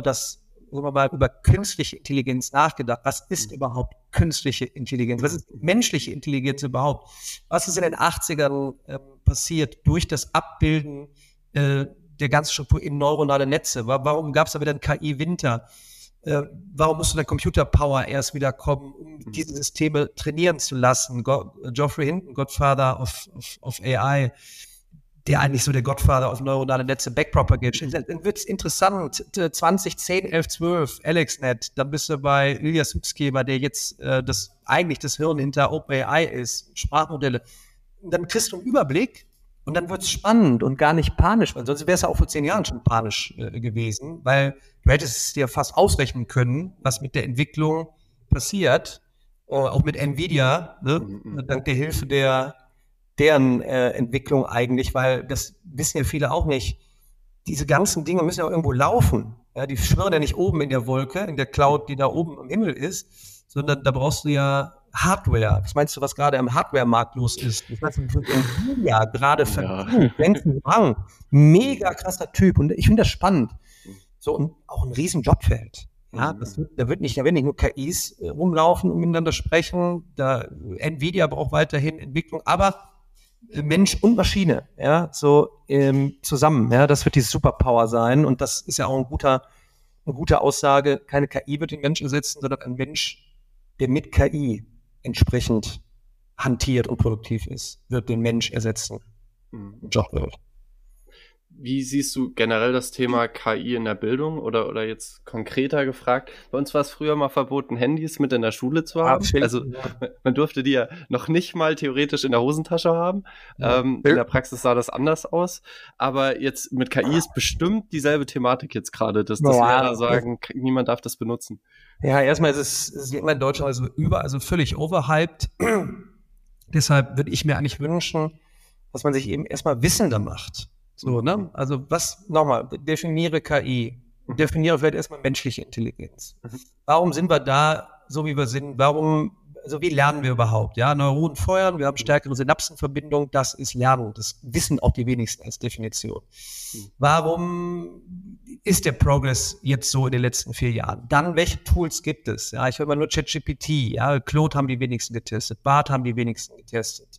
künstliche Intelligenz nachgedacht? Was ist überhaupt künstliche Intelligenz? Was ist menschliche Intelligenz überhaupt? Was ist in den 80ern passiert durch das Abbilden der ganzen Struktur in neuronale Netze? Warum gab es da wieder einen KI-Winter? Warum musste der Computer-Power erst wieder kommen, um diese Systeme trainieren zu lassen? Geoffrey Hinton, Godfather of AI, der eigentlich so der Godfather of neuronale Netze, Backpropagation. Dann wird es interessant, 2010, 11, 12, AlexNet, dann bist du bei Ilya Sutskever, der jetzt das Hirn hinter OpenAI ist, Sprachmodelle. Und dann kriegst du einen Überblick und dann wird es spannend und gar nicht panisch, weil sonst wäre es ja auch vor 10 Jahren schon panisch gewesen, weil du hättest es dir fast ausrechnen können, was mit der Entwicklung passiert, auch mit Nvidia, ne? Dank der Hilfe deren Entwicklung eigentlich, weil das wissen ja viele auch nicht. Diese ganzen Dinge müssen ja auch irgendwo laufen. Ja, die schwirren ja nicht oben in der Wolke, in der Cloud, die da oben im Himmel ist, sondern da brauchst du ja Hardware. Was meinst du, was gerade am Hardware-Markt los ist? Ich weiß nicht, Nvidia gerade verdient. Mega krasser Typ. Und ich finde das spannend. So, und auch ein riesen Jobfeld. Ja, da werden nicht nur KIs rumlaufen und miteinander sprechen. Nvidia braucht weiterhin Entwicklung, aber Mensch und Maschine, ja, so zusammen. Ja, das wird die Superpower sein. Und das ist ja auch eine gute Aussage. Keine KI wird den Menschen ersetzen, sondern ein Mensch, der mit KI entsprechend hantiert und produktiv ist, wird den Mensch ersetzen. Job wird.
Wie siehst du generell das Thema KI in der Bildung oder jetzt konkreter gefragt? Bei uns war es früher mal verboten, Handys mit in der Schule zu haben. Also man durfte die ja noch nicht mal theoretisch in der Hosentasche haben. In der Praxis sah das anders aus. Aber jetzt mit KI ist bestimmt dieselbe Thematik jetzt gerade, dass Lehrer sagen, niemand darf das benutzen.
Ja, erstmal ist es in Deutschland also völlig overhyped. Deshalb würde ich mir eigentlich wünschen, dass man sich eben erstmal wissender macht. So, ne? Also definiere KI. Definiere vielleicht erstmal menschliche Intelligenz. Warum sind wir da, so wie wir sind? Wie lernen wir überhaupt? Ja, Neuronen feuern, wir haben stärkere Synapsenverbindungen, das ist Lernen. Das wissen auch die wenigsten als Definition. Warum ist der Progress jetzt so in den letzten 4 Jahren? Dann, welche Tools gibt es? Ja, ich höre mal nur ChatGPT, ja, Claude haben die wenigsten getestet, Bart haben die wenigsten getestet.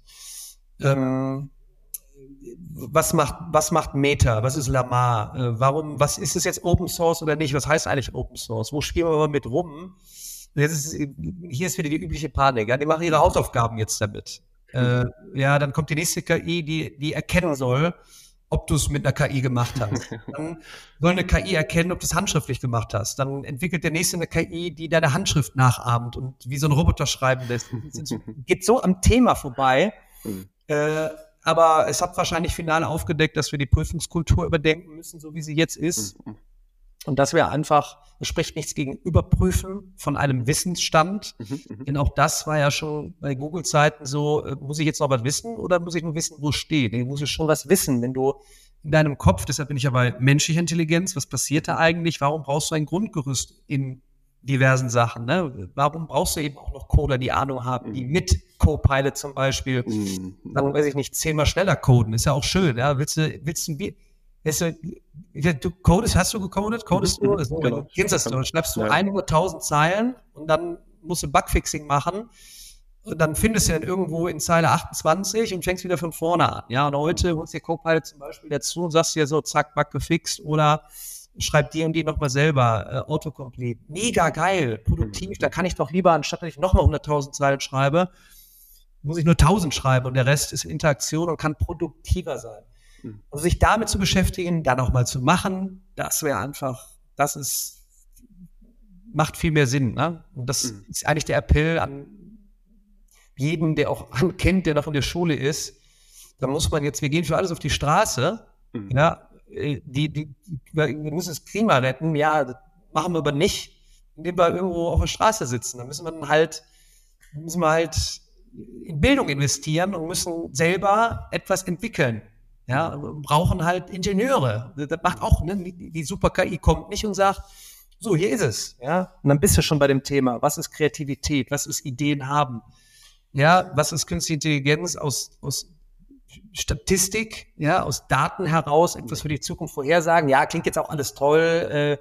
Was macht Meta? Was ist Lamar? Was ist es jetzt Open Source oder nicht? Was heißt eigentlich Open Source? Wo spielen wir mal mit rum? Hier ist wieder die übliche Panik. Ja, die machen ihre Hausaufgaben jetzt damit. Dann kommt die nächste KI, die erkennen soll, ob du es mit einer KI gemacht hast. Dann soll eine KI erkennen, ob du es handschriftlich gemacht hast. Dann entwickelt der nächste eine KI, die deine Handschrift nachahmt und wie so ein Roboter schreiben lässt. Geht so am Thema vorbei. Aber es hat wahrscheinlich final aufgedeckt, dass wir die Prüfungskultur überdenken müssen, so wie sie jetzt ist. Und dass wir einfach, es spricht nichts gegen Überprüfen von einem Wissensstand. Denn auch das war ja schon bei Google-Zeiten so, muss ich jetzt noch was wissen oder muss ich nur wissen, wo es steht? Ich muss ich schon was wissen, wenn du in deinem Kopf, deshalb bin ich ja bei menschlicher Intelligenz, was passiert da eigentlich? Warum brauchst du ein Grundgerüst in diversen Sachen, ne? Warum brauchst du eben auch noch Coder, die Ahnung haben, die mit Copilot zum Beispiel, dann weiß ich nicht, 10-mal schneller coden, ist ja auch schön, ja? Du codest, hast du gecodet? Codest du? Genau. Kennst das du? Schreibst du 100.000 Zeilen und dann musst du Bugfixing machen und dann findest du dann irgendwo in Zeile 28 und fängst wieder von vorne an, ja? Und heute holst du dir Copilot zum Beispiel dazu und sagst dir so, zack, Bug gefixt oder schreib die und die nochmal selber, Autocomplete. Mega geil, produktiv, da kann ich doch lieber, anstatt dass ich nochmal 100.000 Zeilen schreibe, muss ich nur 1.000 schreiben und der Rest ist Interaktion und kann produktiver sein. Also sich damit zu beschäftigen, dann auch mal zu machen, das wäre einfach, macht viel mehr Sinn, ne? Und das ist eigentlich der Appell an jeden, der auch kennt, der noch in der Schule ist, da muss man jetzt, wir gehen für alles auf die Straße, ja, wir müssen das Klima retten, ja, das machen wir aber nicht, indem wir irgendwo auf der Straße sitzen. Da müssen wir halt in Bildung investieren und müssen selber etwas entwickeln. Ja, wir brauchen halt Ingenieure. Das macht auch, ne, die super KI kommt nicht und sagt, so, hier ist es, ja. Und dann bist du schon bei dem Thema, was ist Kreativität, was ist Ideen haben, ja, was ist künstliche Intelligenz aus Statistik, ja, aus Daten heraus etwas für die Zukunft vorhersagen. Ja, klingt jetzt auch alles toll.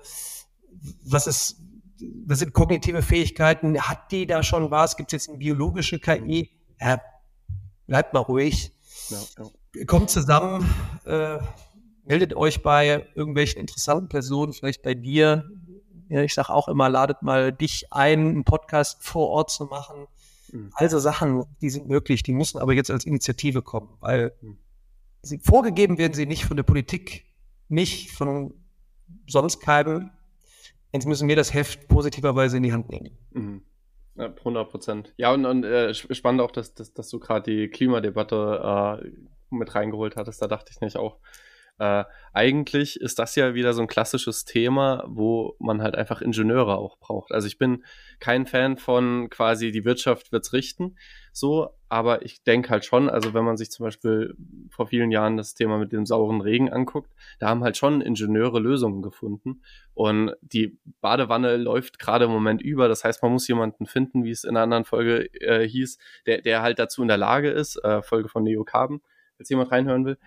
Was sind kognitive Fähigkeiten? Hat die da schon was? Gibt es jetzt eine biologische KI? Ja, bleibt mal ruhig. Ja. Kommt zusammen, meldet euch bei irgendwelchen interessanten Personen, vielleicht bei dir. Ja, ich sage auch immer, ladet mal dich ein, einen Podcast vor Ort zu machen. Also Sachen, die sind möglich, die müssen aber jetzt als Initiative kommen, weil vorgegeben werden sie nicht von der Politik, nicht von sonst keinem. Jetzt müssen wir das Heft positiverweise in die Hand nehmen.
Ja, 100%. Ja, und spannend auch, dass du gerade die Klimadebatte mit reingeholt hattest. Da dachte ich nicht auch, eigentlich ist das ja wieder so ein klassisches Thema, wo man halt einfach Ingenieure auch braucht. Also ich bin kein Fan von quasi die Wirtschaft wird's richten, so, aber ich denke halt schon, also wenn man sich zum Beispiel vor vielen Jahren das Thema mit dem sauren Regen anguckt, da haben halt schon Ingenieure Lösungen gefunden und die Badewanne läuft gerade im Moment über, das heißt, man muss jemanden finden, wie es in einer anderen Folge hieß, der halt dazu in der Lage ist, Folge von Neo Carbon, falls jemand reinhören will,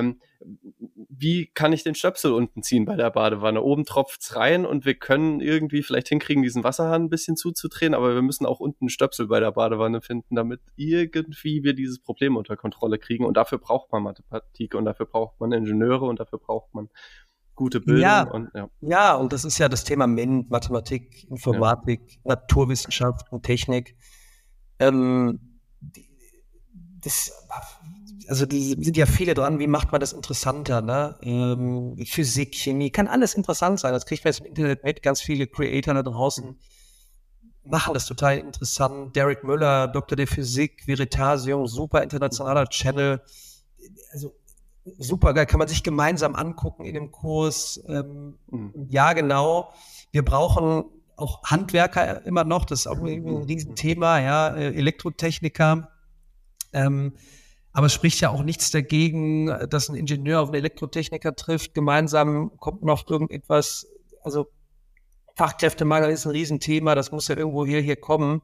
wie kann ich den Stöpsel unten ziehen bei der Badewanne? Oben tropft's rein und wir können irgendwie vielleicht hinkriegen, diesen Wasserhahn ein bisschen zuzudrehen, aber wir müssen auch unten einen Stöpsel bei der Badewanne finden, damit irgendwie wir dieses Problem unter Kontrolle kriegen. Und dafür braucht man Mathematik und dafür braucht man Ingenieure und dafür braucht man gute Bildung.
Und das ist ja das Thema MINT, Mathematik, Informatik, Naturwissenschaften, Technik. also die sind ja viele dran, wie macht man das interessanter, ne? Physik, Chemie, kann alles interessant sein. Das kriegt man jetzt im Internet mit, ganz viele Creator da draußen machen das total interessant. Derek Müller, Doktor der Physik, Veritasium, super internationaler Channel. Also super geil, kann man sich gemeinsam angucken in dem Kurs. Ja, genau. Wir brauchen auch Handwerker immer noch, das ist auch ein Riesenthema, ja, Elektrotechniker. Aber es spricht ja auch nichts dagegen, dass ein Ingenieur auf einen Elektrotechniker trifft. Gemeinsam kommt man auf irgendetwas, also Fachkräftemangel ist ein Riesenthema, das muss ja irgendwo hier kommen.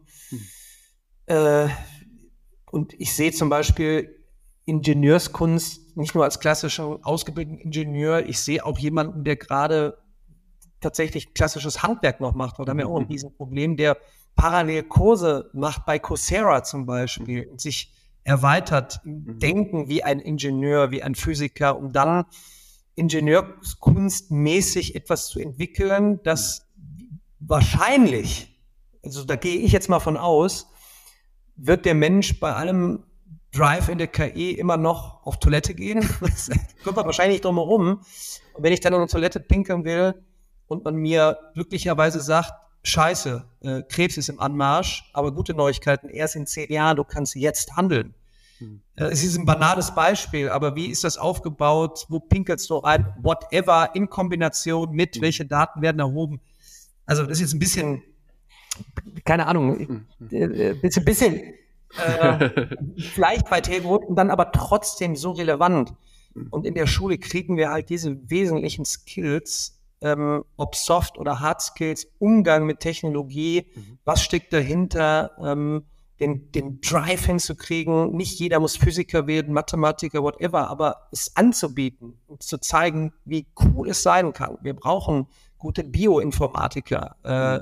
Und ich sehe zum Beispiel Ingenieurskunst nicht nur als klassischer ausgebildeten Ingenieur, ich sehe auch jemanden, der gerade tatsächlich klassisches Handwerk noch macht. Da haben wir auch ein Riesenproblem, der parallel Kurse macht bei Coursera zum Beispiel und sich erweitert im Denken wie ein Ingenieur, wie ein Physiker, um dann ingenieurskunstmäßig etwas zu entwickeln, das wahrscheinlich, also da gehe ich jetzt mal von aus, wird der Mensch bei allem Drive in der KI immer noch auf Toilette gehen. Das kommt man wahrscheinlich nicht drum herum. Und wenn ich dann in eine Toilette pinkeln will und man mir glücklicherweise sagt, Scheiße, Krebs ist im Anmarsch, aber gute Neuigkeiten, erst in 10 Jahren, du kannst jetzt handeln. Es ist ein banales Beispiel, aber wie ist das aufgebaut? Wo pinkelst du rein? Whatever, in Kombination mit, welche Daten werden erhoben? Also das ist jetzt ein bisschen, keine Ahnung, bisschen vielleicht weit hergeholt und dann aber trotzdem so relevant. Und in der Schule kriegen wir halt diese wesentlichen Skills, ob Soft- oder Hard-Skills, Umgang mit Technologie, was steckt dahinter, den Drive hinzukriegen. Nicht jeder muss Physiker werden, Mathematiker, whatever, aber es anzubieten und zu zeigen, wie cool es sein kann. Wir brauchen gute Bioinformatiker,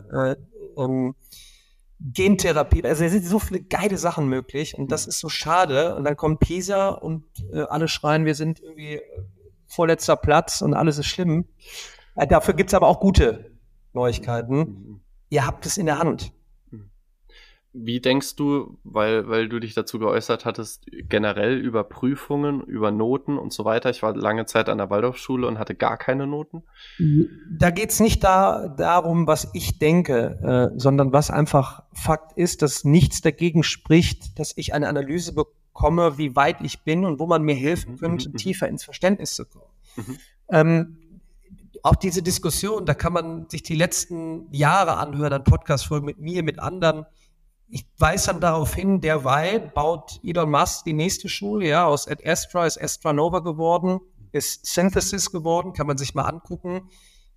Gentherapie, also es sind so viele geile Sachen möglich und das ist so schade. Und dann kommt PISA und alle schreien, wir sind irgendwie vorletzter Platz und alles ist schlimm. Dafür gibt's aber auch gute Neuigkeiten. Ihr habt es in der Hand.
Wie denkst du, weil du dich dazu geäußert hattest, generell über Prüfungen, über Noten und so weiter? Ich war lange Zeit an der Waldorfschule und hatte gar keine Noten.
Da geht's nicht darum, was ich denke, sondern was einfach Fakt ist, dass nichts dagegen spricht, dass ich eine Analyse bekomme, wie weit ich bin und wo man mir helfen könnte, tiefer ins Verständnis zu kommen. Auch diese Diskussion, da kann man sich die letzten Jahre anhören, an Podcast-Folgen mit mir, mit anderen. Ich weise dann darauf hin, derweil baut Elon Musk die nächste Schule, ja, aus Ad Astra ist Astronova geworden, ist Synthesis geworden, kann man sich mal angucken.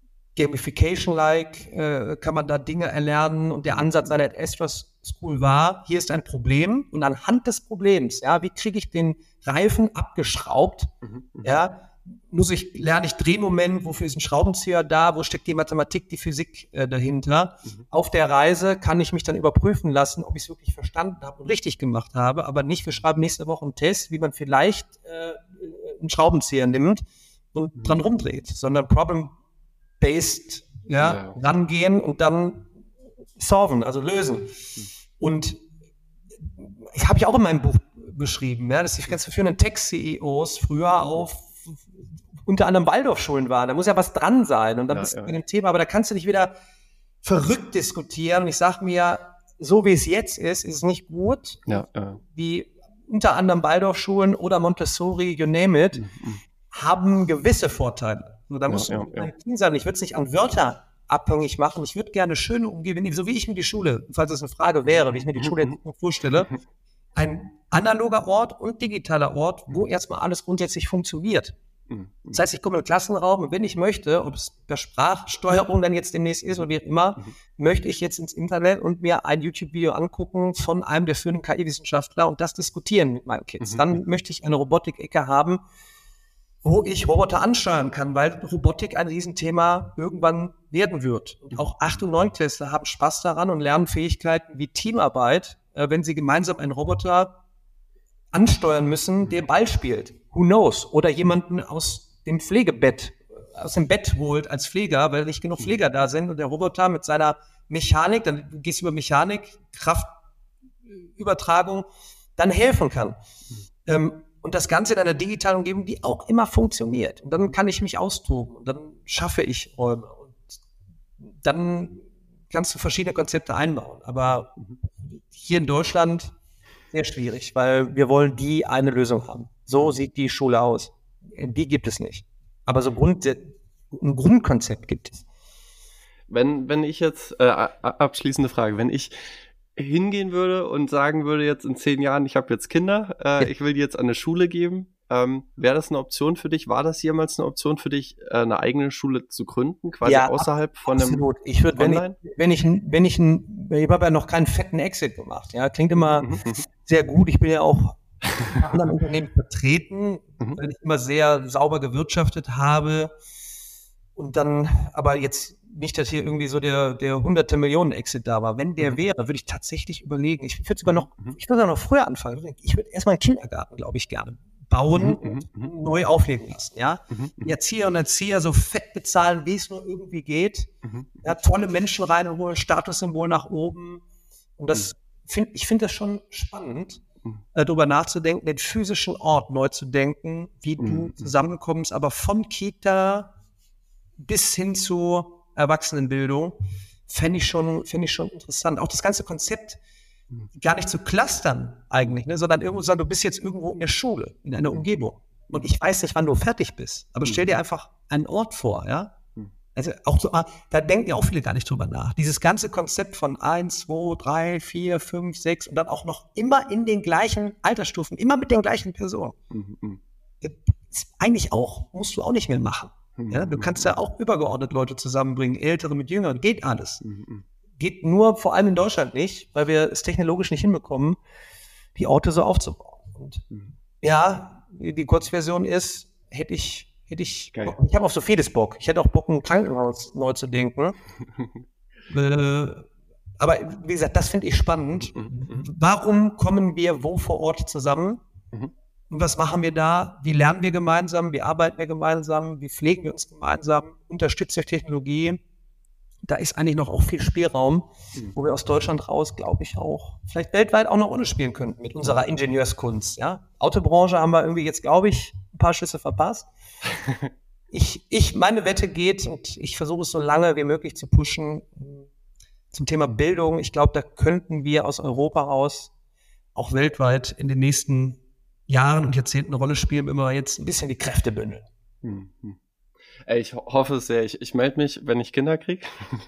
Gamification-like, kann man da Dinge erlernen und der Ansatz seiner Ad Astra School war, hier ist ein Problem und anhand des Problems, ja, wie kriege ich den Reifen abgeschraubt, ja, lerne ich Drehmoment, wofür ist ein Schraubenzieher da, wo steckt die Mathematik, die Physik dahinter. Auf der Reise kann ich mich dann überprüfen lassen, ob ich es wirklich verstanden habe und richtig gemacht habe, aber nicht, wir schreiben nächste Woche einen Test, wie man vielleicht einen Schraubenzieher nimmt und dran rumdreht, sondern problem-based rangehen und dann solven, also lösen. Und ich habe ja auch in meinem Buch beschrieben, ja, dass die ganzen führenden Tech-CEOs früher auf unter anderem Waldorfschulen waren. Da muss ja was dran sein. Und dann bist du mit dem Thema, aber da kannst du nicht wieder verrückt diskutieren. Und ich sage mir, so wie es jetzt ist es nicht gut. Wie unter anderem Waldorfschulen oder Montessori, you name it, haben gewisse Vorteile. So, da musst du sein. Ich würde es nicht an Wörter abhängig machen. Ich würde gerne schön umgehen, so wie ich mir die Schule, falls es eine Frage wäre, wie ich mir die Schule jetzt vorstelle, ein analoger Ort und digitaler Ort, wo erstmal alles grundsätzlich funktioniert. Das heißt, ich komme im Klassenraum und wenn ich möchte, ob es per Sprachsteuerung dann jetzt demnächst ist oder wie auch immer, möchte ich jetzt ins Internet und mir ein YouTube-Video angucken von einem der führenden KI-Wissenschaftler und das diskutieren mit meinen Kids. Dann möchte ich eine Robotik-Ecke haben, wo ich Roboter ansteuern kann, weil Robotik ein Riesenthema irgendwann werden wird. Und auch 8- und 9-Klässler haben Spaß daran und lernen Fähigkeiten wie Teamarbeit, wenn sie gemeinsam einen Roboter ansteuern müssen, der Ball spielt. Who knows? Oder jemanden aus dem Pflegebett, aus dem Bett holt als Pfleger, weil nicht genug Pfleger da sind und der Roboter mit seiner Mechanik, dann gehst du über Mechanik, Kraftübertragung, dann helfen kann. Und das Ganze in einer digitalen Umgebung, die auch immer funktioniert. Und dann kann ich mich austoben und dann schaffe ich Räume. Und dann kannst du verschiedene Konzepte einbauen. Aber hier in Deutschland sehr schwierig, weil wir wollen die eine Lösung haben. So sieht die Schule aus. Die gibt es nicht. Aber so ein Grundkonzept gibt es.
Wenn ich jetzt, abschließende Frage, wenn ich hingehen würde und sagen würde jetzt in 10 Jahren, ich habe jetzt Kinder, ich will die jetzt an eine Schule geben, wäre das eine Option für dich? War das jemals eine Option für dich, eine eigene Schule zu gründen, quasi außerhalb von
absolut. Ich würde, ich habe ja noch keinen fetten Exit gemacht, ja, klingt immer sehr gut. Ich bin ja auch in anderen Unternehmen vertreten, weil ich immer sehr sauber gewirtschaftet habe und dann, aber jetzt nicht, dass hier irgendwie so der 100 Millionen Exit da war. Wenn der wäre, würde ich tatsächlich überlegen. Ich würde sogar noch früher anfangen. Ich würde erstmal einen Kindergarten, glaube ich, gerne bauen und neu auflegen lassen. Ja? Die Erzieher und Erzieher so fett bezahlen, wie es nur irgendwie geht. Ja, tolle Menschen reinholen, Statussymbol nach oben. Und ich finde das schon spannend, darüber nachzudenken, den physischen Ort neu zu denken, wie du zusammenkommst, aber von Kita bis hin zu Erwachsenenbildung, fände ich schon interessant. Auch das ganze Konzept gar nicht zu clustern eigentlich, ne, sondern irgendwo sagen, du bist jetzt irgendwo in der Schule, in einer Umgebung. Und ich weiß nicht, wann du fertig bist, aber stell dir einfach einen Ort vor, ja. Also auch so, da denken ja auch viele gar nicht drüber nach. Dieses ganze Konzept von 1, 2, 3, 4, 5, 6 und dann auch noch immer in den gleichen Altersstufen, immer mit den gleichen Personen. Eigentlich musst du auch nicht mehr machen. Ja, du kannst ja auch übergeordnet Leute zusammenbringen, Ältere mit Jüngeren, geht alles. Geht nur vor allem in Deutschland nicht, weil wir es technologisch nicht hinbekommen, die Orte so aufzubauen. Und ja, die Kurzversion ist, ich habe auf so vieles Bock. Ich hätte auch Bock, ein Krankenhaus neu zu denken. Aber wie gesagt, das finde ich spannend. Warum kommen wir wo vor Ort zusammen? Und was machen wir da? Wie lernen wir gemeinsam? Wie arbeiten wir gemeinsam? Wie pflegen wir uns gemeinsam? Unterstützt durch Technologie? Da ist eigentlich noch auch viel Spielraum, wo wir aus Deutschland raus, glaube ich, auch vielleicht weltweit auch noch ohne spielen könnten mit unserer Ingenieurskunst. Ja? Autobranche haben wir irgendwie jetzt, glaube ich, ein paar Schüsse verpasst. Meine Wette geht, und ich versuche es so lange wie möglich zu pushen, zum Thema Bildung. Ich glaube, da könnten wir aus Europa raus auch weltweit in den nächsten Jahren und Jahrzehnten eine Rolle spielen, wenn wir jetzt ein bisschen die Kräfte bündeln.
Ich hoffe es sehr. Ich melde mich, wenn ich Kinder kriege.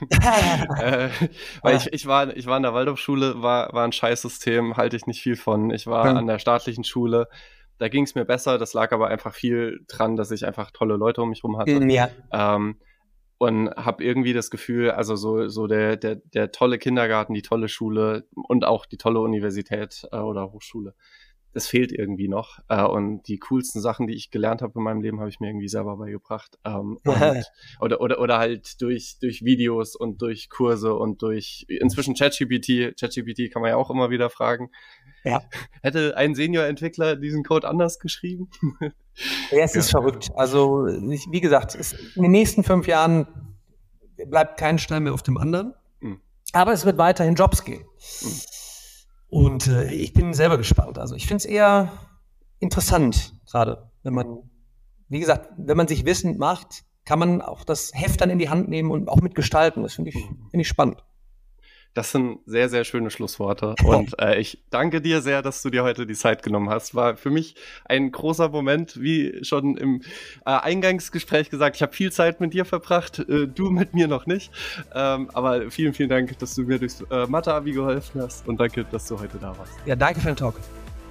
Weil ich war in der Waldorfschule, war ein Scheißsystem, halte ich nicht viel von. Ich war an der staatlichen Schule, da ging es mir besser. Das lag aber einfach viel dran, dass ich einfach tolle Leute um mich rum hatte. Und habe irgendwie das Gefühl, also so der tolle Kindergarten, die tolle Schule und auch die tolle Universität oder Hochschule, das fehlt irgendwie noch. Und die coolsten Sachen, die ich gelernt habe in meinem Leben, habe ich mir irgendwie selber beigebracht. Oder halt durch Videos und durch Kurse und durch inzwischen ChatGPT. ChatGPT kann man ja auch immer wieder fragen.
Ja.
Hätte ein Senior-Entwickler diesen Code anders geschrieben?
Ja, es ist verrückt. Also, wie gesagt, in den nächsten 5 Jahren bleibt kein Stein mehr auf dem anderen. Aber es wird weiterhin Jobs geben. Und ich bin selber gespannt. Also ich finde es eher interessant, gerade wenn man sich wissend macht, kann man auch das Heft dann in die Hand nehmen und auch mitgestalten. Das finde ich spannend.
Das sind sehr, sehr schöne Schlussworte. Und ich danke dir sehr, dass du dir heute die Zeit genommen hast. War für mich ein großer Moment, wie schon im Eingangsgespräch gesagt. Ich habe viel Zeit mit dir verbracht, du mit mir noch nicht. Aber vielen, vielen Dank, dass du mir durchs Mathe-Abi geholfen hast. Und danke, dass du heute da warst.
Ja, danke für den Talk.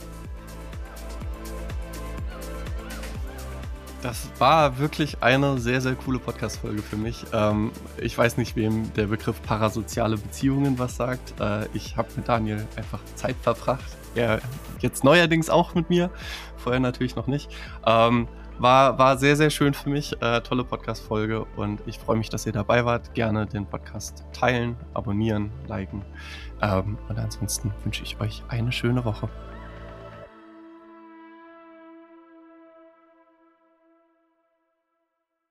Das war wirklich eine sehr, sehr coole Podcast-Folge für mich. Ich weiß nicht, wem der Begriff parasoziale Beziehungen was sagt. Ich habe mit Daniel einfach Zeit verbracht. Er jetzt neuerdings auch mit mir, vorher natürlich noch nicht. War sehr, sehr schön für mich. Tolle Podcast-Folge und ich freue mich, dass ihr dabei wart. Gerne den Podcast teilen, abonnieren, liken. Und ansonsten wünsche ich euch eine schöne Woche.